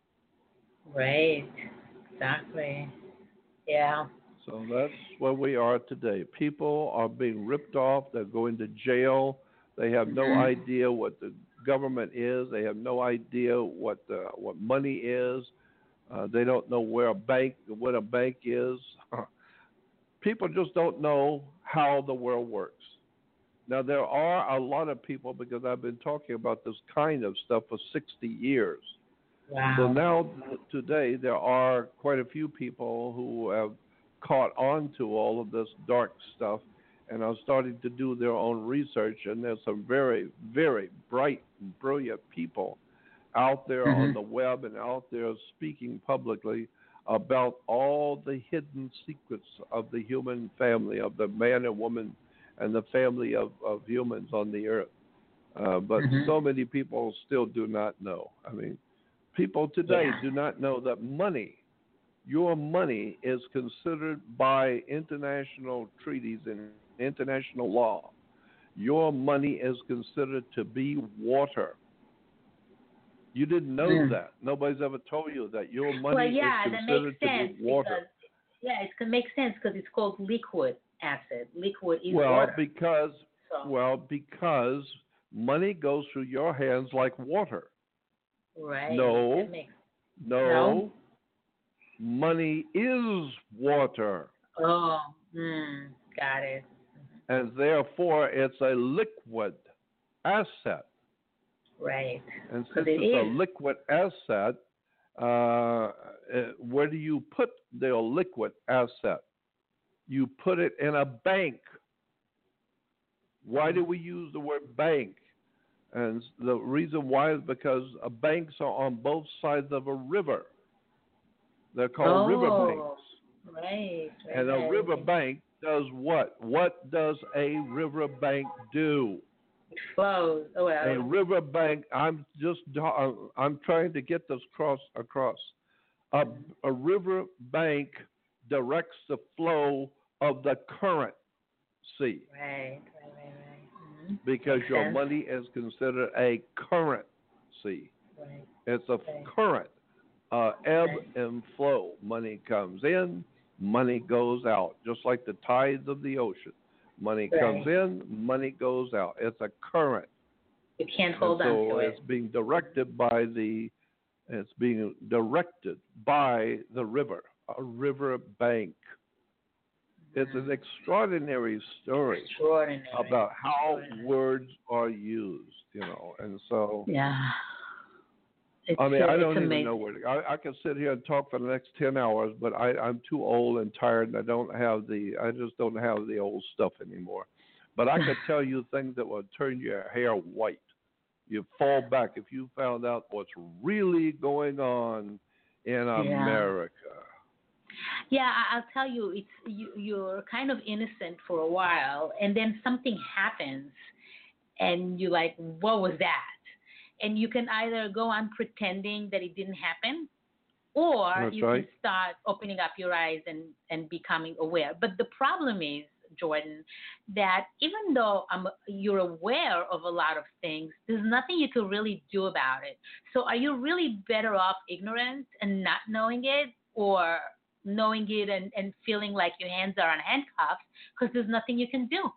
Right, exactly. Yeah. So that's where we are today. People are being ripped off. They're going to jail. They have no mm-hmm. idea what the government is. They have no idea what the, what money is. Uh, they don't know where a bank what a bank is. People just don't know how the world works. Now, there are a lot of people, because I've been talking about this kind of stuff for sixty years. Wow. So now, today, there are quite a few people who have caught on to all of this dark stuff and are starting to do their own research. And there's some very, very bright and brilliant people out there mm-hmm. on the web and out there speaking publicly about all the hidden secrets of the human family, of the man and woman and the family of, of humans on the earth. Uh, but Mm-hmm. so many people still do not know. I mean, people today Yeah. do not know that money, your money, is considered by international treaties and international law. Your money is considered to be water. You didn't know Mm. that. Nobody's ever told you that your money Well, yeah, is that considered makes to sense be water. because yeah, it makes sense because it's called liquid acid. Liquid is Well, water. because So, well, because money goes through your hands like water. right. No. That makes, No, No? money is water, oh, mm, got it. and therefore it's a liquid asset. Right. And 'Cause since it it's a is. liquid asset, uh, uh, where do you put the liquid asset? You put it in a bank. Why do we use the word bank? And the reason why is because uh, banks are on both sides of a river. They're called oh, riverbanks. Right. right. And a right. riverbank does what? What does a riverbank do? It flows. Oh, well. A riverbank. I'm just. I'm trying to get this cross across. A, a riverbank directs the flow of the current sea. Right. Right. Right. Right. Mm-hmm. Because Makes your sense. money is considered a currency. Right. It's a Right. current. Uh, ebb Right. and flow. Money comes in, money goes out, just like the tides of the ocean. Money Right. comes in, money goes out. It's a current. You can't hold and on so to it's it. being directed by the, it's being directed by the river, a river bank. It's an extraordinary story Extraordinary. about how Extraordinary. words are used, you know, and so. Yeah. It's, I mean, uh, I it's don't even amazing. know where to go. I, I can sit here and talk for the next ten hours, but I, I'm too old and tired, and I don't have the, I just don't have the old stuff anymore. But I could tell you things that would turn your hair white. You fall back if you found out what's really going on in America. Yeah, I- I'll tell you, it's you, you're kind of innocent for a while, and then something happens, and you're like, what was that? And you can either go on pretending that it didn't happen, or That's you right. can start opening up your eyes and, and becoming aware. But the problem is, Jordan, that even though I'm, you're aware of a lot of things, there's nothing you can really do about it. So are you really better off ignorant and not knowing it, or knowing it and, and feeling like your hands are on handcuffs because there's nothing you can do?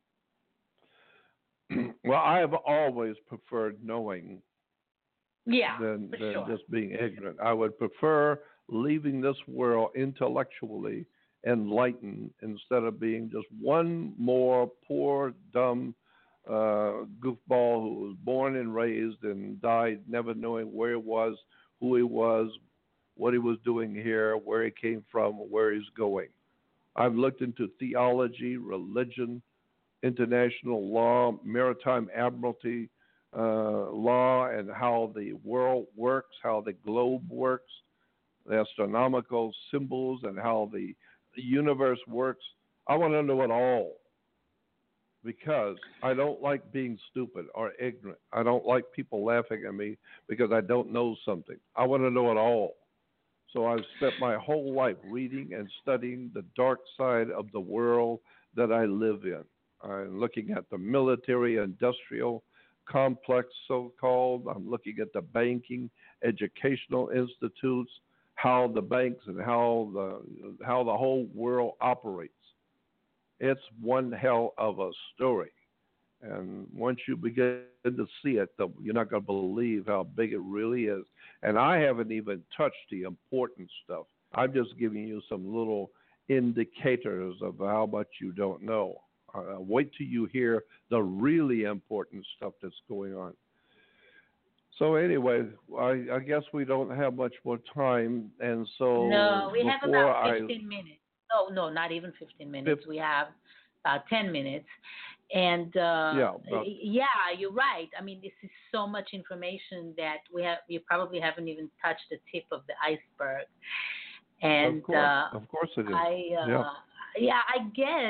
Well, I have always preferred knowing Yeah, than, for than sure. just being ignorant. I would prefer leaving this world intellectually enlightened instead of being just one more poor, dumb uh, goofball who was born and raised and died never knowing where he was, who he was, what he was doing here, where he came from, where he's going. I've looked into theology, religion, international law, maritime admiralty uh, law, and how the world works, how the globe works, the astronomical symbols, and how the universe works. I want to know it all because I don't like being stupid or ignorant. I don't like people laughing at me because I don't know something. I want to know it all. So I've spent my whole life reading and studying the dark side of the world that I live in. I'm looking at the military industrial complex, so-called. I'm looking at the banking, educational institutes, how the banks and how the how the whole world operates. It's one hell of a story. And once you begin to see it, you're not going to believe how big it really is. And I haven't even touched the important stuff. I'm just giving you some little indicators of how much you don't know. Uh, wait till you hear the really important stuff that's going on. So anyway, I, I guess we don't have much more time, and so No, we have before about fifteen I, minutes. No, no, not even fifteen minutes. Fif- we have about ten minutes. And uh, Yeah, but- yeah, you're right. I mean, this is so much information that we have. We probably haven't even touched the tip of the iceberg. And of course, uh, of course it is. I, uh, yeah. yeah, I guess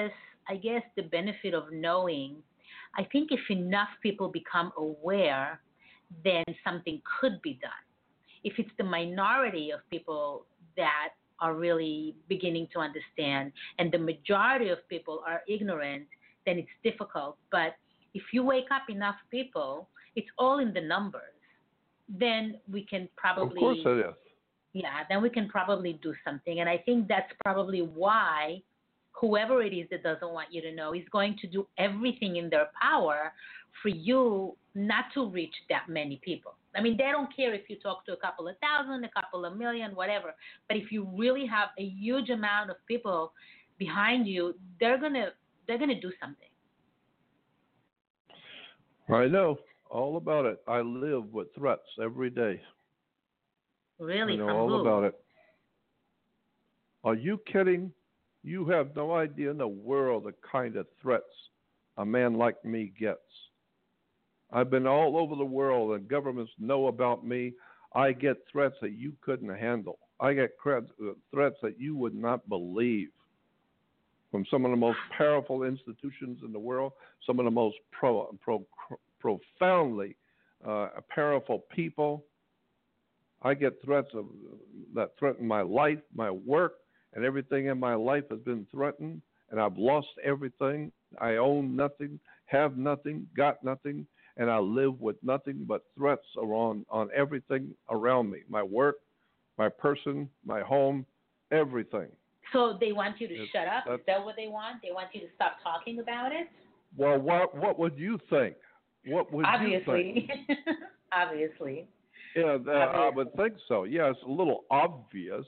I guess, the benefit of knowing. I think if enough people become aware, then something could be done. If it's the minority of people that are really beginning to understand and the majority of people are ignorant, then it's difficult. But if you wake up enough people, it's all in the numbers, then we can probably. Of course it is. Yeah, then we can probably do something. And I think that's probably why whoever it is that doesn't want you to know is going to do everything in their power for you not to reach that many people. I mean, they don't care if you talk to a couple of thousand, a couple of million, whatever. But if you really have a huge amount of people behind you, they're gonna they're gonna do something. I know all about it. I live with threats every day. Really, I know from all who? about it. Are you kidding? You have no idea in the world the kind of threats a man like me gets. I've been all over the world, and governments know about me. I get threats that you couldn't handle. I get threats that you would not believe from some of the most powerful institutions in the world, some of the most pro, pro, profoundly uh, powerful people. I get threats of, that threaten my life, my work, and everything in my life has been threatened, and I've lost everything. I own nothing, have nothing, got nothing, and I live with nothing but threats around on everything around me, my work, my person, my home, everything. So they want you to It's, shut up? Is that what they want? They want you to stop talking about it? Well, what what would you think? What would Obviously. you think? Obviously. Yeah, that, I would think so. Yeah, it's a little obvious.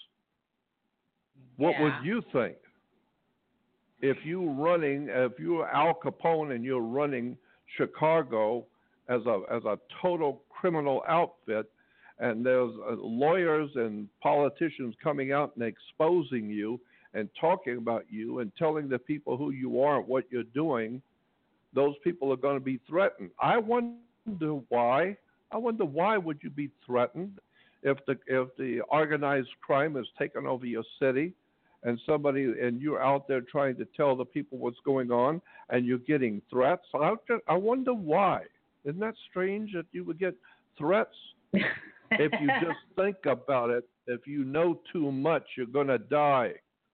What Yeah. would you think? If you running, if you're Al Capone and you're running Chicago as a as a total criminal outfit, and there's uh, lawyers and politicians coming out and exposing you and talking about you and telling the people who you are and what you're doing, those people are going to be threatened. I wonder why. I wonder why would you be threatened if the if the organized crime has taken over your city, and somebody and you're out there trying to tell the people what's going on, and you're getting threats. I, I wonder why. Isn't that strange that you would get threats? If you just think about it, if you know too much, you're going to die.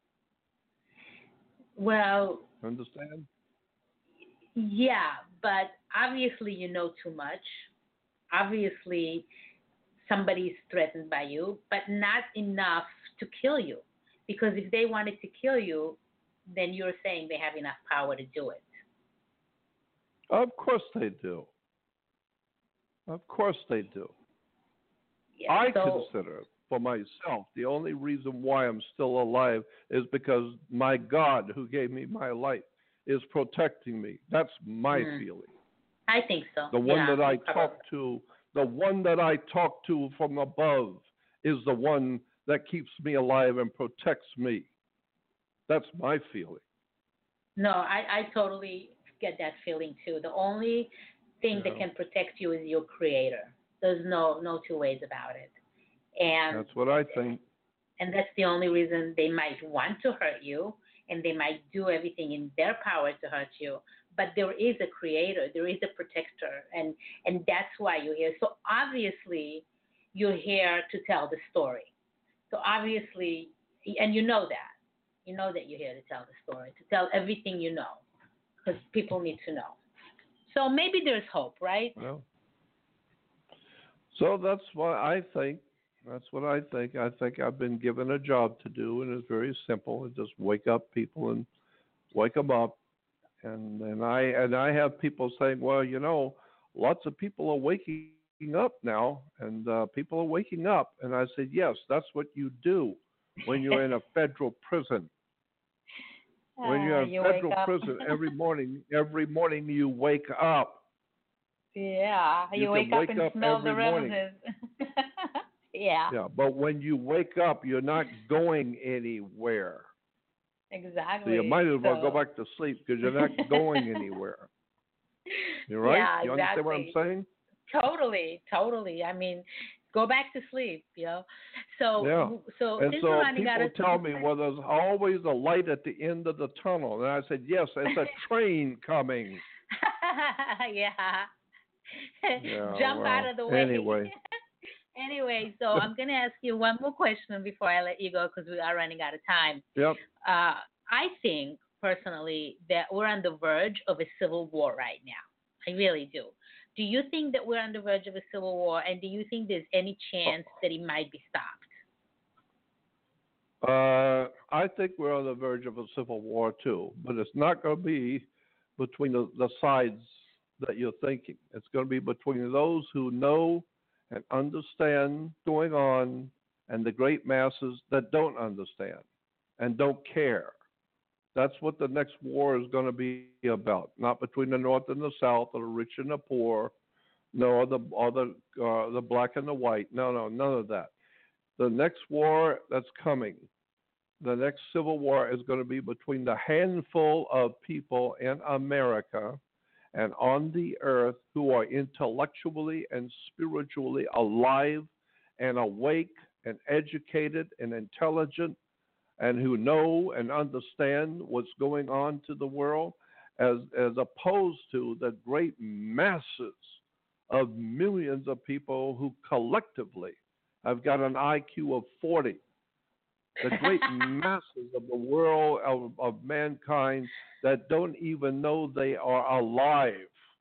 Well, understand? Yeah, but obviously you know too much. Obviously somebody's threatened by you, but not enough to kill you. Because if they wanted to kill you, then you're saying they have enough power to do it. Of course they do. Of course they do. Yeah, I so, consider for myself the only reason why I'm still alive is because my God, who gave me my life, is protecting me. That's my mm, feeling. I think so. The one yeah, that I probably. talk to, the one that I talk to from above is the one that keeps me alive and protects me. That's my feeling. No, I, I totally get that feeling too. The only thing Yeah. that can protect you is your creator. There's no no two ways about it. And That's what I think. And that's the only reason they might want to hurt you, and they might do everything in their power to hurt you. But there is a creator, there is a protector, and, and that's why you're here. So obviously, you're here to tell the story. So obviously, and you know that. You know that you're here to tell the story, to tell everything you know, because people need to know. So maybe there's hope, right? Well, so that's what I think. That's what I think. I think I've been given a job to do, and it's very simple. It's just wake up people and wake them up. And and I and I have people saying, well, you know, lots of people are waking up now, and uh, people are waking up. And I said, yes, that's what you do when you're in a federal prison. When you're in Uh, you a federal wake prison, every morning, every morning you wake up. Yeah, you, You wake can up wake and up smell the every morning. roses. yeah. Yeah, but when you wake up, you're not going anywhere. Exactly. So you might as well so... go back to sleep because you're not going anywhere. You're right? Yeah, You exactly. understand what I'm saying? Totally, totally. I mean, go back to sleep, you know. So, Yeah. so And since so we're running out people of tell me, well, there's always a light at the end of the tunnel. And I said, yes, it's a train coming. yeah. Yeah, Jump well, out of the way. anyway. Anyway, so I'm going to ask you one more question before I let you go because we are running out of time. Yep. Uh, I think personally that we're on the verge of a civil war right now. I really do. Do you think that we're on the verge of a civil war, and do you think there's any chance that it might be stopped? Uh, I think we're on the verge of a civil war too, but it's not going to be between the, the sides that you're thinking. It's going to be between those who know and understand what's going on and the great masses that don't understand and don't care. That's what the next war is going to be about, not between the North and the South, or the rich and the poor, no, or the, or the, uh, the black and the white. No, no, none of that. The next war that's coming, the next civil war, is going to be between the handful of people in America and on the earth who are intellectually and spiritually alive and awake and educated and intelligent and who know and understand what's going on to the world, as, as opposed to the great masses of millions of people who collectively have got an I Q of forty. The great masses of the world of, of mankind that don't even know they are alive.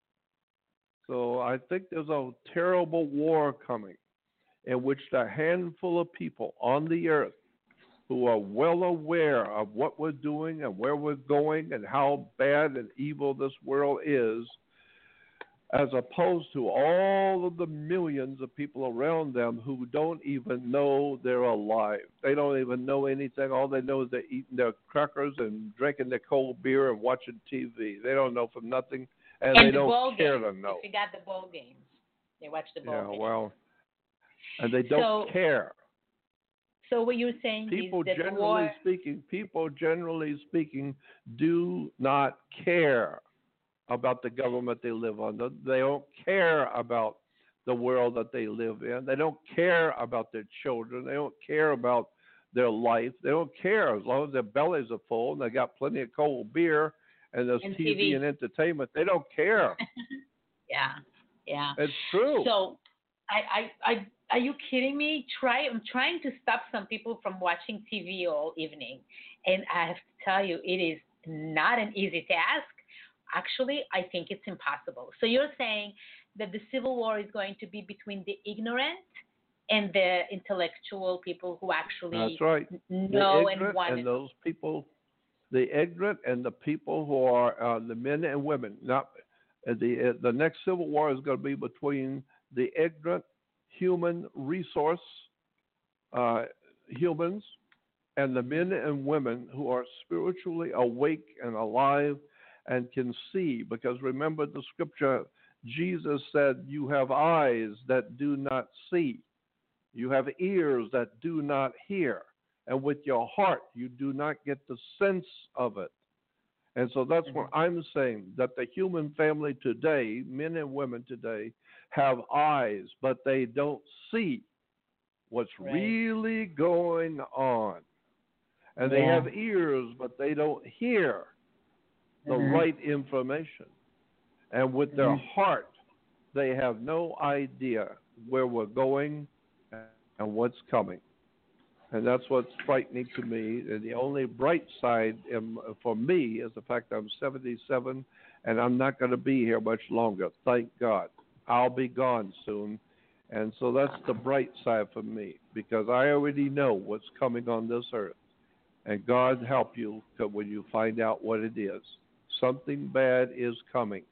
So I think there's a terrible war coming in which the handful of people on the earth who are well aware of what we're doing and where we're going and how bad and evil this world is, as opposed to all of the millions of people around them who don't even know they're alive. They don't even know anything. All they know is they're eating their crackers and drinking their cold beer and watching T V. They don't know from nothing, and, and they the don't care games. to know. They got the bowl games. They watch the bowl yeah, games. well, and they don't so, care. So what you're saying people is that generally war... speaking, people generally speaking do not care about the government they live under. They don't care about the world that they live in. They don't care about their children. They don't care about their life. They don't care as long as their bellies are full and they got plenty of cold beer and there's and T V, T V and entertainment. They don't care. yeah, yeah. It's true. So, I, I, I, are you kidding me? Try. I'm trying to stop some people from watching T V all evening, and I have to tell you, it is not an easy task. Actually, I think it's impossible. So you're saying that the civil war is going to be between the ignorant and the intellectual people who actually That's right. know the and want and those people, the ignorant and the people who are uh, the men and women. Not uh, the uh, the next civil war is going to be between the ignorant human resource uh, humans and the men and women who are spiritually awake and alive and can see. Because remember the scripture, Jesus said, you have eyes that do not see. You have ears that do not hear. And with your heart, you do not get the sense of it. And so that's what I'm saying, that the human family today, men and women today, have eyes, but they don't see what's right. really going on. And yeah. they have ears, but they don't hear the mm-hmm. right information. And with mm-hmm. their heart, they have no idea where we're going and what's coming. And that's what's frightening to me. And the only bright side in, for me is the fact that I'm seventy-seven and I'm not going to be here much longer. Thank God. I'll be gone soon. And so that's the bright side for me, because I already know what's coming on this earth. And God help you when you find out what it is. Something bad is coming.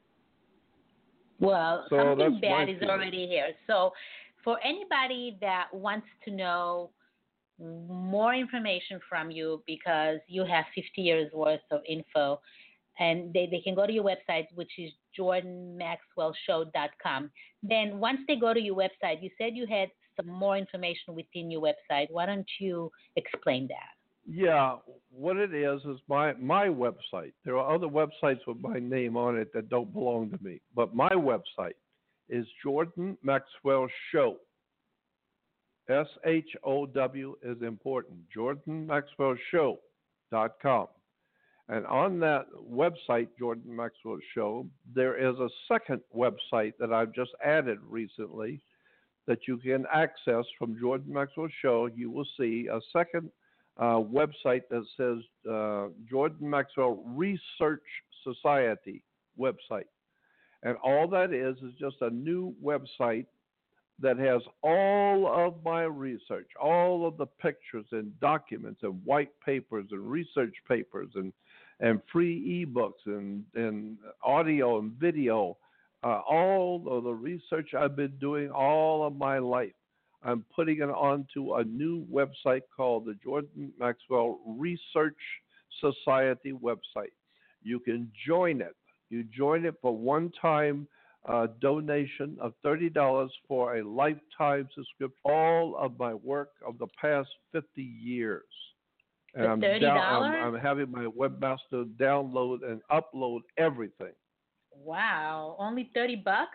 Well, so something bad is already here. So for anybody that wants to know more information from you, because you have fifty years worth of info, and they, they can go to your website, which is jordan maxwell show dot com. Then once they go to your website, you said you had some more information within your website. Why don't you explain that? Yeah, what it is is my, my website. There are other websites with my name on it that don't belong to me. But my website is Jordan Maxwell Show S H O W is important, Jordan Maxwell Show dot com. And on that website, Jordan Maxwell Show, there is a second website that I've just added recently that you can access from Jordan Maxwell Show. You will see a second uh, website that says uh, Jordan Maxwell Research Society website. And all that is is just a new website that has all of my research, all of the pictures and documents and white papers and research papers and, and free ebooks and, and audio and video, uh, all of the research I've been doing all of my life. I'm putting it onto a new website called the Jordan Maxwell Research Society website. You can join it. You join it for one-time uh, donation of thirty dollars for a lifetime subscription. All of my work of the past fifty years. And I'm, thirty dollars? down, I'm, I'm having my webmaster download and upload everything. Wow, only thirty bucks?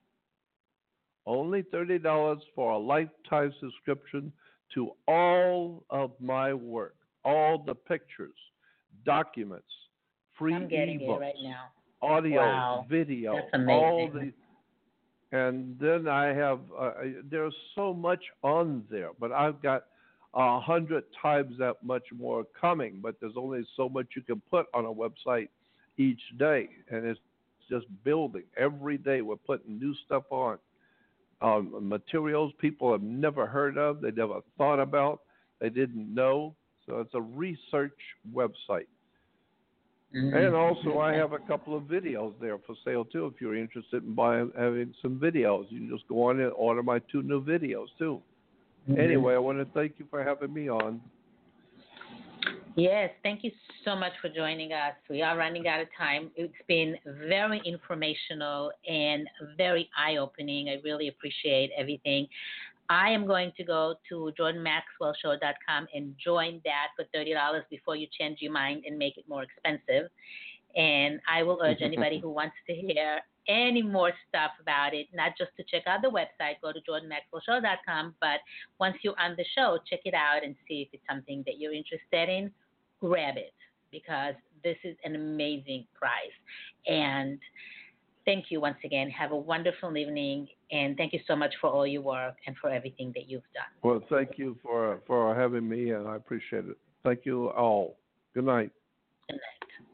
Only thirty dollars for a lifetime subscription to all of my work, all the pictures, documents, free I'm getting ebooks, it right now. audio, Wow. video, That's amazing. all the, and then I have uh, there's so much on there, but I've got a hundred times that much more coming. But there's only so much you can put on a website each day, and it's just building every day. We're putting new stuff on, um, materials people have never heard of, they never thought about, they didn't know. So it's a research website. Mm-hmm. And also, I have a couple of videos there for sale too. If you're interested in buying, having some videos, you can just go on and order my two new videos too. Mm-hmm. Anyway, I want to thank you for having me on. Yes, thank you so much for joining us. We are running out of time. It's been very informational and very eye-opening. I really appreciate everything. I am going to go to Jordan Maxwell Show dot com and join that for thirty dollars before you change your mind and make it more expensive. And I will urge anybody who wants to hear any more stuff about it, not just to check out the website, go to Jordan Maxwell Show dot com, but once you're on the show, check it out and see if it's something that you're interested in. Grab it, because this is an amazing prize. And thank you once again. Have a wonderful evening, and thank you so much for all your work and for everything that you've done. Well, thank you for for having me, and I appreciate it. Thank you all. Good night. Good night.